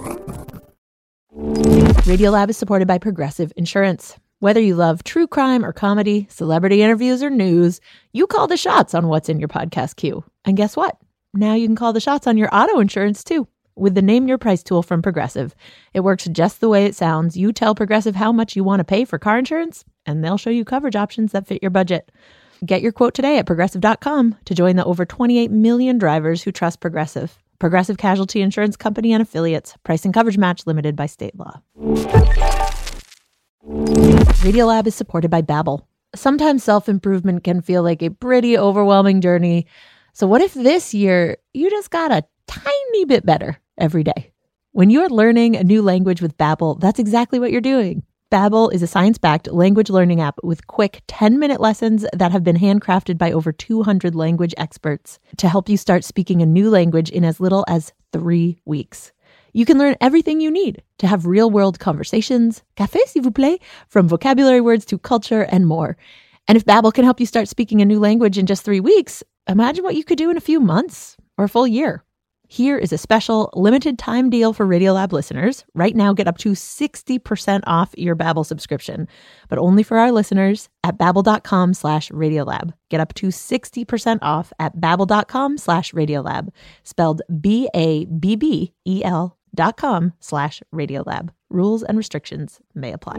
Radiolab is supported by Progressive Insurance. Whether you love true crime or comedy, celebrity interviews or news, you call the shots on what's in your podcast queue. And guess what? Now you can call the shots on your auto insurance too, with the Name Your Price tool from Progressive. It works just the way it sounds. You tell Progressive how much you want to pay for car insurance, and they'll show you coverage options that fit your budget. Get your quote today at progressive dot com to join the over twenty-eight million drivers who trust Progressive. Progressive Casualty Insurance Company and Affiliates. Price and coverage match limited by state law. Radiolab is supported by Babbel. Sometimes self-improvement can feel like a pretty overwhelming journey. So what if this year you just got a tiny bit better every day? When you're learning a new language with Babbel, that's exactly what you're doing. Babbel is a science-backed language learning app with quick ten-minute lessons that have been handcrafted by over two hundred language experts to help you start speaking a new language in as little as three weeks. You can learn everything you need to have real-world conversations, café s'il vous plaît, from vocabulary words to culture and more. And if Babbel can help you start speaking a new language in just three weeks, imagine what you could do in a few months or a full year. Here is a special limited time deal for Radiolab listeners. Right now, get up to sixty percent off your Babbel subscription, but only for our listeners at babbel.com slash Radiolab. Get up to sixty percent off at babbel.com slash Radiolab, spelled B A B B E L dot com slash Radiolab. Rules and restrictions may apply.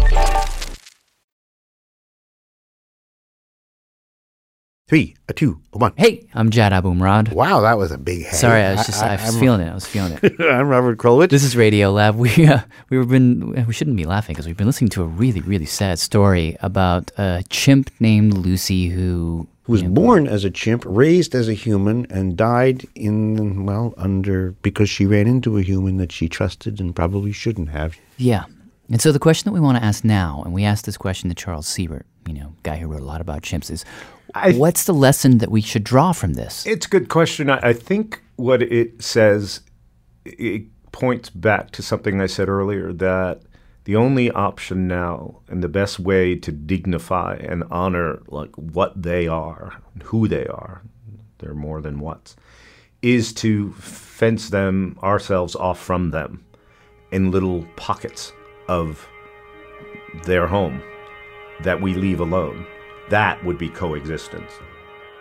Three, a two, a one. Hey, I'm Jad Abumrad. Wow, that was a big hey. Sorry, I was just, I, I, I was I'm, feeling it. I was feeling it. I'm Robert Krulwich. This is Radiolab. We uh, we were been we shouldn't be laughing because we've been listening to a really really sad story about a chimp named Lucy who who was you know, born as a chimp, raised as a human, and died in well under because she ran into a human that she trusted and probably shouldn't have. Yeah. And so the question that we want to ask now, and we asked this question to Charles Siebert, you know, guy who wrote a lot about chimps, is I, what's the lesson that we should draw from this? It's a good question. I, I think what it says, it points back to something I said earlier, that the only option now and the best way to dignify and honor like what they are, who they are, they're more than what's, is to fence them, ourselves off from them in little pockets of their home that we leave alone. That would be coexistence.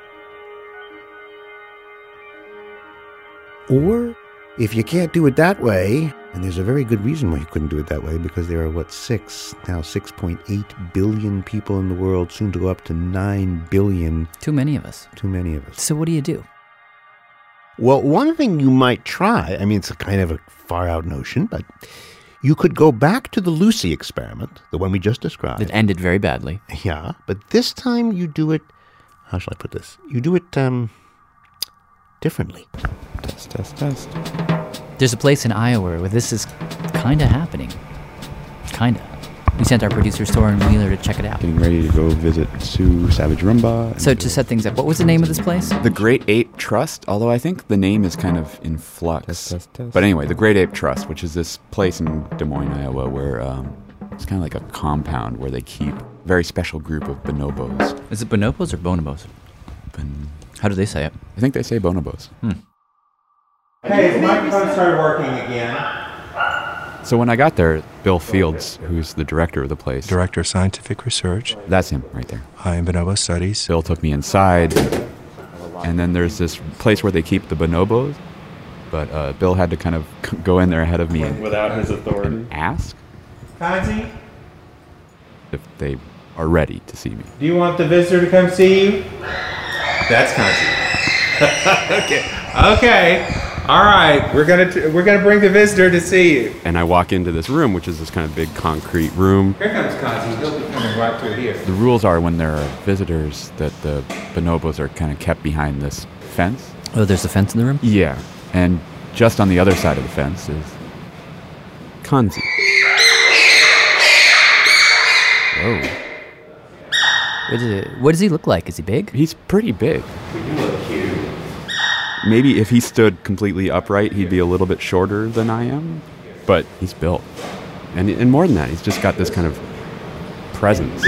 Or if you can't do it that way, and there's a very good reason why you couldn't do it that way, because there are, what, six, now six point eight billion people in the world, soon to go up to nine billion. Too many of us. Too many of us. So what do you do? Well, one thing you might try, I mean, it's a kind of a far-out notion, but you could go back to the Lucy experiment, the one we just described. It ended very badly. Yeah, but this time you do it, how shall I put this? You do it um, differently. Test, test, test. There's a place in Iowa where this is kind of happening. Kind of. We sent our producer, Soren Wheeler, to check it out. Getting ready to go visit Sue Savage Rumbaugh. So to set things up, what was the name of this place? The Great Ape Trust, although I think the name is kind of in flux. Test, test, test. But anyway, the Great Ape Trust, which is this place in Des Moines, Iowa, where um, it's kind of like a compound where they keep a very special group of bonobos. Is it bonobos or bonobos? Bon- How do they say it? I think they say bonobos. Hmm. Hey, his microphone started working again. So when I got there, Bill Fields, who's the director of the place. Director of Scientific Research. That's him right there. Hi, in Bonobo Studies. Bill took me inside, and then there's this place where they keep the bonobos, but uh, Bill had to kind of go in there ahead of me and, without his authority, and ask Kanzi, if they are ready to see me. do you want the visitor to come see you? That's Kanzi. okay. Okay. All right, we're gonna t- we're gonna bring the visitor to see you. And I walk into this room, which is this kind of big concrete room. Here comes Kanzi. He'll be coming right through here. The rules are when there are visitors that the bonobos are kind of kept behind this fence. Oh, there's a fence in the room? Yeah, and just on the other side of the fence is Kanzi. Whoa. What, is it, what does he look like? Is he big? He's pretty big. You look cute. Maybe if he stood completely upright, he'd be a little bit shorter than I am, but he's built. And and more than that, he's just got this kind of presence.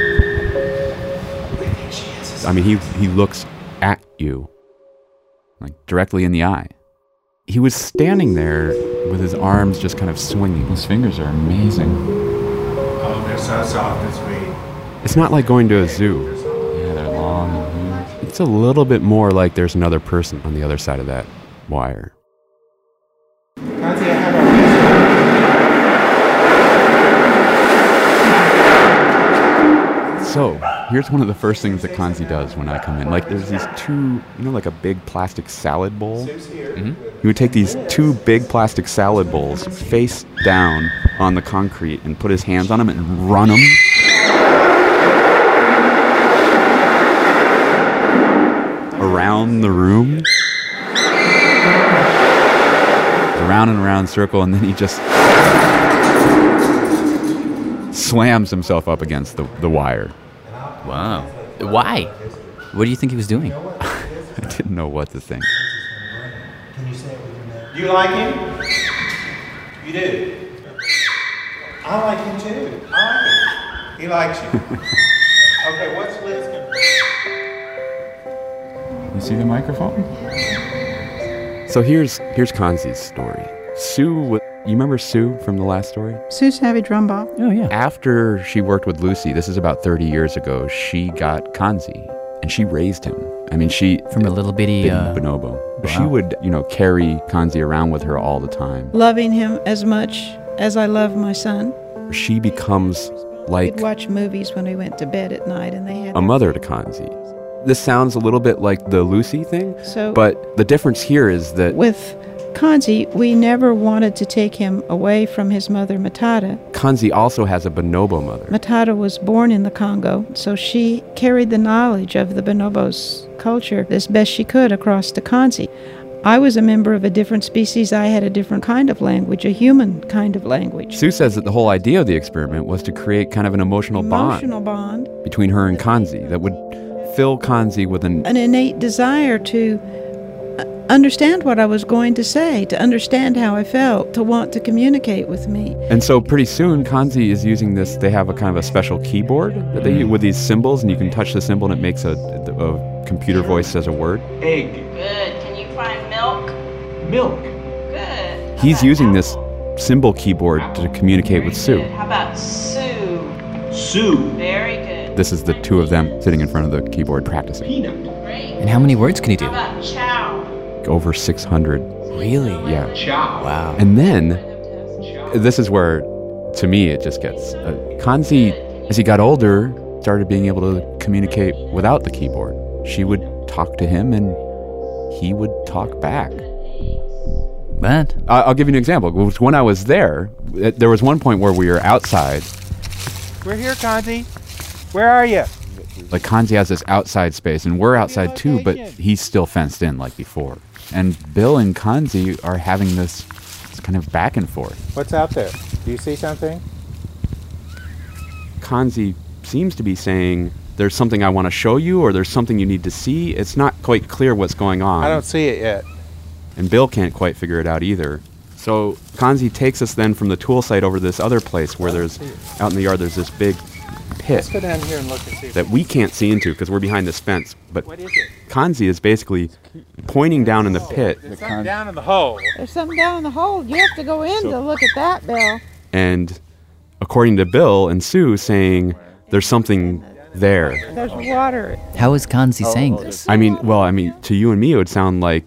I mean, he he looks at you, like directly in the eye. He was standing there with his arms just kind of swinging. His fingers are amazing. Oh, they're so soft and sweet. It's not like going to a zoo. Yeah, they're long and huge. It's a little bit more like there's another person on the other side of that wire. Kanzi, I have our So, here's one of the first things that Kanzi does when I come in. Like, there's these two, you know, like a big plastic salad bowl? Mm-hmm. He would take these two big plastic salad bowls face down on the concrete and put his hands on them and run them. Around the room. Around and around circle, and then he just slams himself up against the, the wire. Wow. Why? What do you think he was doing? I didn't know what to think. Do you like him? You do? I like him too. I like him. He likes you. Okay, what's Liz going to You see the microphone? So here's here's Kanzi's story. Sue, you remember Sue from the last story? Sue Savage Rumbaugh. Oh, yeah. After she worked with Lucy, this is about thirty years ago, she got Kanzi, and she raised him. I mean, she... From a little bitty... Uh, bonobo. Wow. She would, you know, carry Kanzi around with her all the time. Loving him as much as I love my son. She becomes like... We'd watch movies when we went to bed at night, and they had... a mother to Kanzi. This sounds a little bit like the Lucy thing, So- but the difference here is that... With Kanzi, we never wanted to take him away from his mother, Matata. Kanzi also has a bonobo mother. Matata was born in the Congo, so she carried the knowledge of the bonobos' culture as best she could across to Kanzi. I was a member of a different species. I had a different kind of language, a human kind of language. Sue says that the whole idea of the experiment was to create kind of an emotional, Emotional bond. bond between her and Kanzi that would fill Kanzi with an... An innate desire to understand what I was going to say, to understand how I felt, to want to communicate with me. And so pretty soon, Kanzi is using this, they have a kind of a special keyboard that they use with these symbols, and you can touch the symbol and it makes a, a computer voice says a word. Egg. Good. Can you find milk? Milk. Good. He's using this symbol keyboard to communicate with Sue. How about Sue? Sue. Very good. This is the two of them sitting in front of the keyboard practicing. Peanut. Great. And how many words can he do? How about chow? Over six hundred. Really? Yeah. Wow. And then, this is where, to me, it just gets... Uh, Kanzi, as he got older, started being able to communicate without the keyboard. She would talk to him, and he would talk back. What? I- I'll give you an example. When I was there, uh, there was one point where we were outside. We're here, Kanzi. Where are you? Like, Kanzi has this outside space, and we're outside too, but he's still fenced in like before. And Bill and Kanzi are having this, this kind of back and forth. What's out there? Do you see something? Kanzi seems to be saying, there's something I want to show you, or there's something you need to see. It's not quite clear what's going on. I don't see it yet. And Bill can't quite figure it out either. So Kanzi takes us then from the tool site over to this other place where there's, out in the yard, there's this big pit Let's go down here and look and see. that we can't see into because we're behind this fence. But What is it? Kanzi is basically pointing down in the pit. There's something down in the hole. There's something down in the hole. You have to go in to look at that, Bill. And according to Bill and Sue, saying there's something there. There's water. How is Kanzi saying this? I mean, well, I mean, to you and me, it would sound like.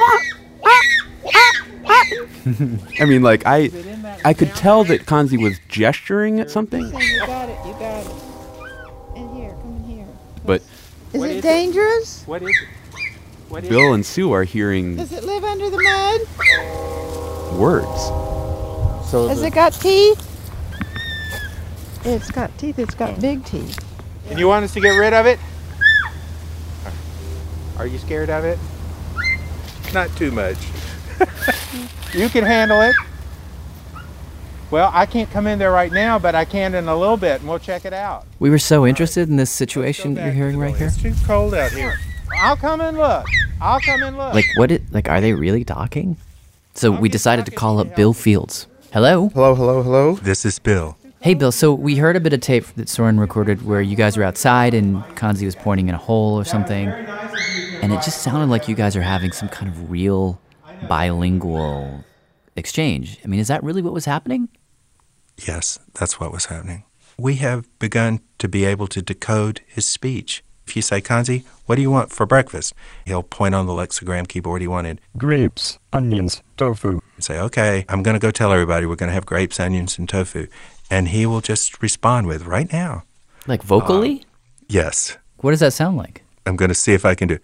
I mean, like, I I could tell that Kanzi was gesturing at something, You got it. You got it. In here. Come in here. but Is it dangerous? What is it? What is Bill and Sue are hearing Does it live under the mud? words. So Has it got teeth? It's got teeth. It's got big teeth. And you want us to get rid of it? Are you scared of it? Not too much. You can handle it. Well, I can't come in there right now, but I can in a little bit, and we'll check it out. We were so interested in this situation that you're hearing right here. It's too cold out here. I'll come and look. I'll come and look. Like, what? It, like, are they really talking? So we decided to call up Bill Fields. Hello? Hello, hello, hello. This is Bill. Hey, Bill. So we heard a bit of tape that Soren recorded where you guys were outside and Kanzi was pointing in a hole or something. And it just sounded like you guys are having some kind of real bilingual exchange. I mean, is that really what was happening? Yes, that's what was happening. We have begun to be able to decode his speech. If you say, Kanzi, what do you want for breakfast? He'll point on the lexigram keyboard he wanted. Grapes, onions, tofu. And say, okay, I'm going to go tell everybody we're going to have grapes, onions, and tofu. And he will just respond with, right now. Like vocally? Uh, yes. What does that sound like? I'm going to see if I can do.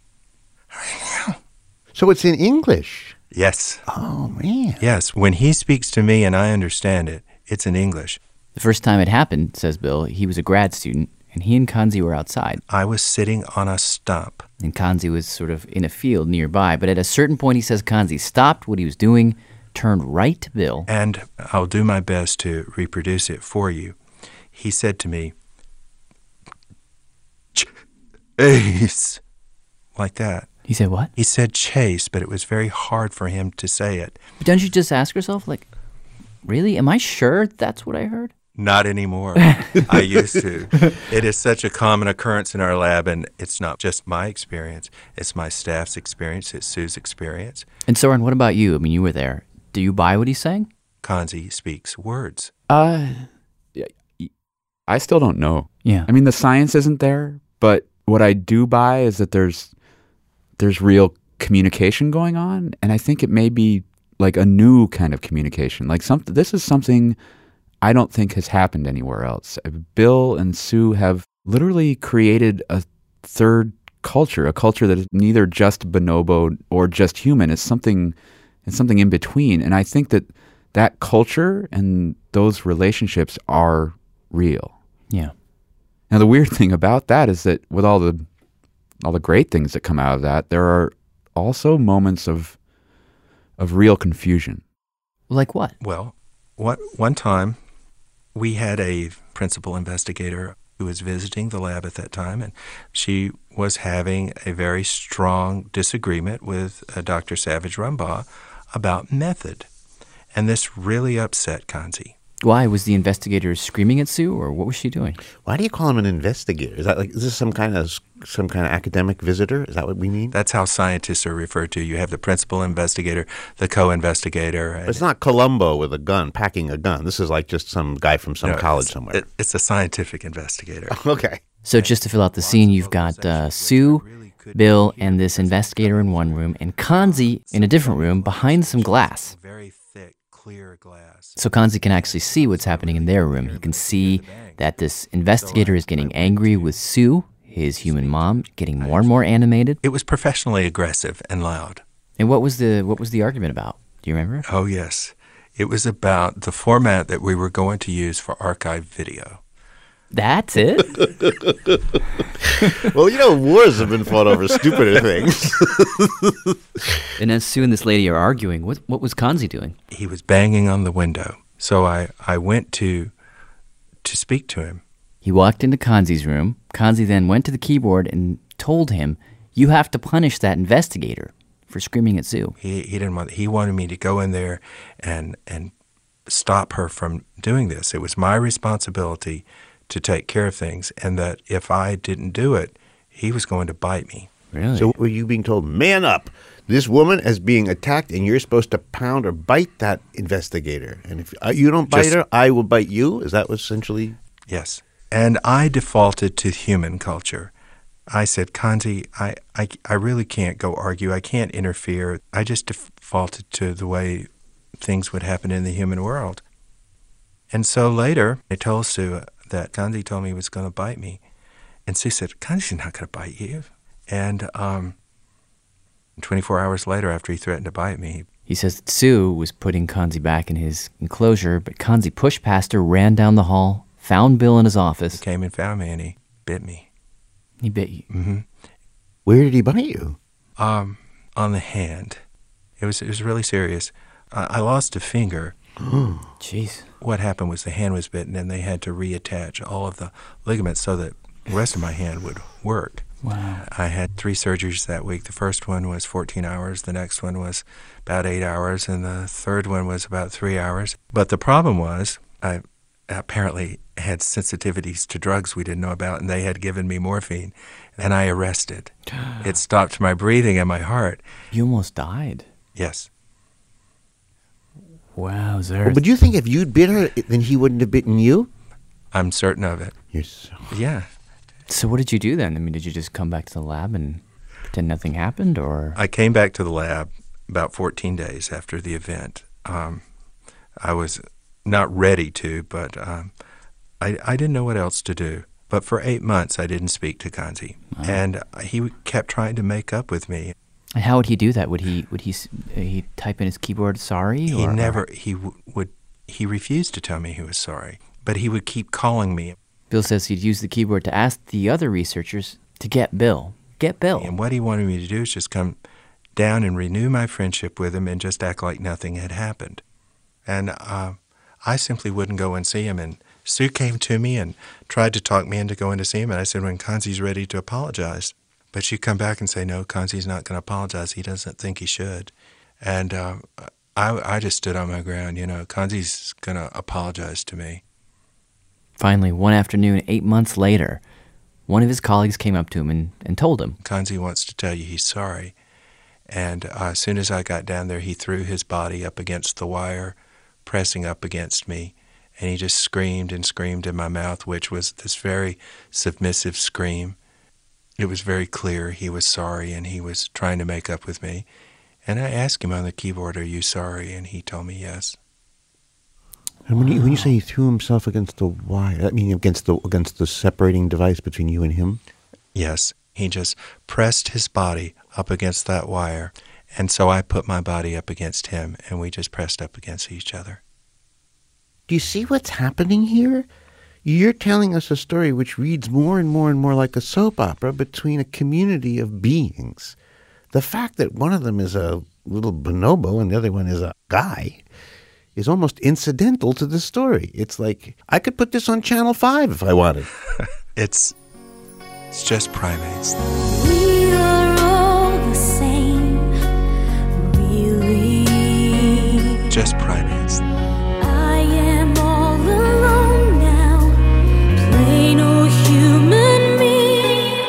So it's in English? Yes. Oh, man. Yes. When he speaks to me and I understand it, it's in English. The first time it happened, says Bill, he was a grad student, and he and Kanzi were outside. I was sitting on a stump. And Kanzi was sort of in a field nearby. But at a certain point, he says Kanzi stopped what he was doing, turned right to Bill. And I'll do my best to reproduce it for you. He said to me, Chase, like that. He said what? He said chase, but it was very hard for him to say it. But don't you just ask yourself, like, really? Am I sure that's what I heard? Not anymore. I used to. It is such a common occurrence in our lab, and it's not just my experience. It's my staff's experience. It's Sue's experience. And Soren, what about you? I mean, you were there. Do you buy what he's saying? Kanzi speaks words. Uh, I still don't know. Yeah. I mean, the science isn't there, but what I do buy is that there's there's real communication going on, and I think it may be like a new kind of communication. Like something. This is something I don't think has happened anywhere else. Bill and Sue have literally created a third culture, a culture that is neither just bonobo or just human. It's something, it's something in between. And I think that that culture and those relationships are real. Yeah. Now, the weird thing about that is that with all the all the great things that come out of that, there are also moments of of real confusion. Like what? Well, what, one time we had a principal investigator who was visiting the lab at that time, and she was having a very strong disagreement with uh, Doctor Savage Rumbaugh about method. And this really upset Kanzi. Why? Was the investigator screaming at Sue, or what was she doing? Why do you call him an investigator? Is that like is this some kind of some kind of academic visitor? Is that what we mean? That's how scientists are referred to. You have the principal investigator, the co-investigator. It's not Columbo with a gun, packing a gun. This is like just some guy from some No, college it's, somewhere. It, it's a scientific investigator. Okay. So just to fill out the scene, you've got uh, Sue Bill and this investigator in one room, and Kanzi in a different room behind some glass. So Kanzi can actually see what's happening in their room. He can see that this investigator is getting angry with Sue, his human mom, getting more and more animated. It was professionally aggressive and loud. And what was the what was the argument about? Do you remember? Oh, yes. It was about the format that we were going to use for archived video. That's it? Well, you know, wars have been fought over stupider things. And as Sue and this lady are arguing, what what was Kanzi doing? He was banging on the window. So I, I went to to speak to him. He walked into Kanzi's room. Kanzi then went to the keyboard and told him, "You have to punish that investigator for screaming at Sue." He he didn't want he wanted me to go in there and and stop her from doing this. It was my responsibility to take care of things, and that if I didn't do it, he was going to bite me. Really? So were you being told, man up, this woman is being attacked and you're supposed to pound or bite that investigator? And if you don't bite Just, her, I will bite you? Is that what essentially? Yes. And I defaulted to human culture. I said, Kanzi, I, I, I really can't go argue. I can't interfere. I just defaulted to the way things would happen in the human world. And so later, I told Sue that Kanzi told me he was going to bite me. And Sue said, Kanzi's not going to bite you. And um, twenty-four hours later, after he threatened to bite me, he says that Sue was putting Kanzi back in his enclosure, but Kanzi pushed past her, ran down the hall, found Bill in his office. He came and found me, and he bit me. He bit you? Mm-hmm. Where did he bite you? Um, on the hand. It was, it was really serious. I, I lost a finger. Jeez. What happened was the hand was bitten, and they had to reattach all of the ligaments so that the rest of my hand would work. Wow. I had three surgeries that week. The first one was fourteen hours. The next one was about eight hours. And the third one was about three hours. But the problem was I apparently had sensitivities to drugs we didn't know about, and they had given me morphine, and I arrested. It stopped my breathing and my heart. You almost died. Yes. Wow, well, but do you think if you'd bit her, then he wouldn't have bitten you? I'm certain of it. You're so... Yeah. So what did you do then? I mean, did you just come back to the lab and pretend nothing happened, or? I came back to the lab about fourteen days after the event. Um, I was not ready to, but um, I, I didn't know what else to do. But for eight months, I didn't speak to Kanzi, wow. and he kept trying to make up with me. And how would he do that? Would he would he he type in his keyboard sorry? He or, never. Or? He w- would. He refused to tell me he was sorry, but he would keep calling me. Bill says he'd use the keyboard to ask the other researchers to get Bill. Get Bill. And what he wanted me to do is just come down and renew my friendship with him and just act like nothing had happened. And uh, I simply wouldn't go and see him. And Sue came to me and tried to talk me into going to see him. And I said, when Kanzi's ready to apologize. But she'd come back and say, no, Kanzi's not going to apologize. He doesn't think he should. And uh, I, I just stood on my ground. You know, Kanzi's going to apologize to me. Finally, one afternoon, eight months later, one of his colleagues came up to him and, and told him, Kanzi wants to tell you he's sorry. And uh, as soon as I got down there, he threw his body up against the wire, pressing up against me. And he just screamed and screamed in my mouth, which was this very submissive scream. It was very clear he was sorry and he was trying to make up with me. And I asked him on the keyboard, are you sorry? And he told me yes. And when you, when you say he threw himself against the wire, that means against the against the separating device between you and him? Yes. He just pressed his body up against that wire. And so I put my body up against him, and we just pressed up against each other. Do you see what's happening here? You're telling us a story which reads more and more and more like a soap opera between a community of beings. The fact that one of them is a little bonobo and the other one is a guy is almost incidental to the story. It's like, I could put this on Channel five if I wanted. it's it's just primates. We are all the same, really. Just primates. I am all alone now, plain old human me.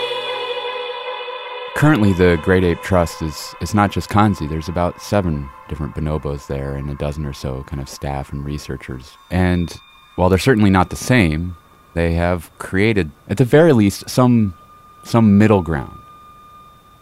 Currently, the Great Ape Trust is it's not just Kanzi. There's about seven different bonobos there and a dozen or so kind of staff and researchers. And while they're certainly not the same, they have created, at the very least, some some middle ground.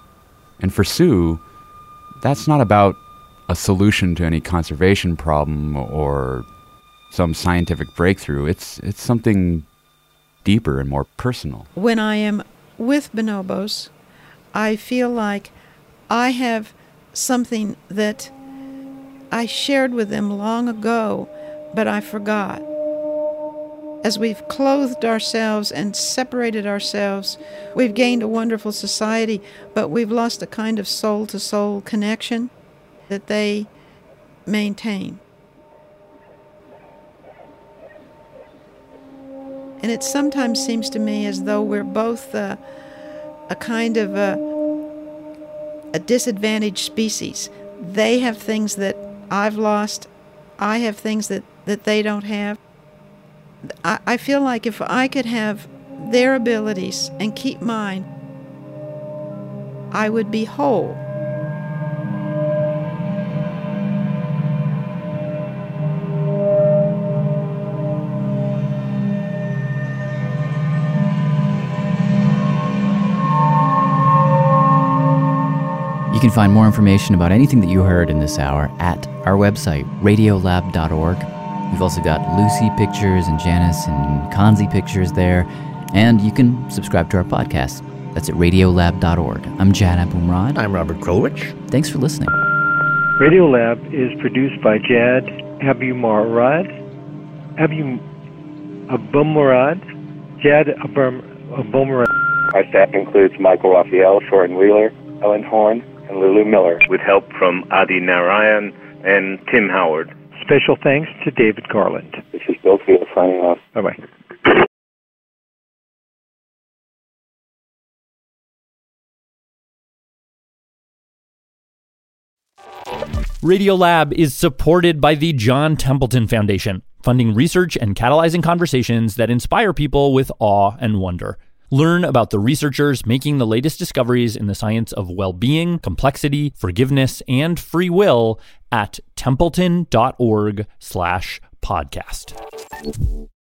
And for Sue, that's not about a solution to any conservation problem or some scientific breakthrough. It's it's something deeper and more personal. When I am with bonobos, I feel like I have something that I shared with them long ago, but I forgot. As we've clothed ourselves and separated ourselves, we've gained a wonderful society, but we've lost a kind of soul-to-soul connection that they maintain. And it sometimes seems to me as though we're both uh, a kind of a, a disadvantaged species. They have things that I've lost. I have things that, that they don't have. I, I feel like if I could have their abilities and keep mine, I would be whole. You can find more information about anything that you heard in this hour at our website, radiolab dot org. We've also got Lucy pictures and Janice and Kanzi pictures there. And you can subscribe to our podcast. That's at radiolab dot org. I'm Jad Abumrad. I'm Robert Krulwich. Thanks for listening. Radiolab is produced by Jad Abumrad. Abum Abumrad. Jad Abum Abumrad. Our staff includes Michael Raphael, Shorten Wheeler, Ellen Horn, and Lulu Miller, with help from Adi Narayan and Tim Howard. Special thanks to David Garland. This is Bill Field signing off. Bye-bye. Radiolab is supported by the John Templeton Foundation, funding research and catalyzing conversations that inspire people with awe and wonder. Learn about the researchers making the latest discoveries in the science of well-being, complexity, forgiveness, and free will at templeton dot org slash podcast.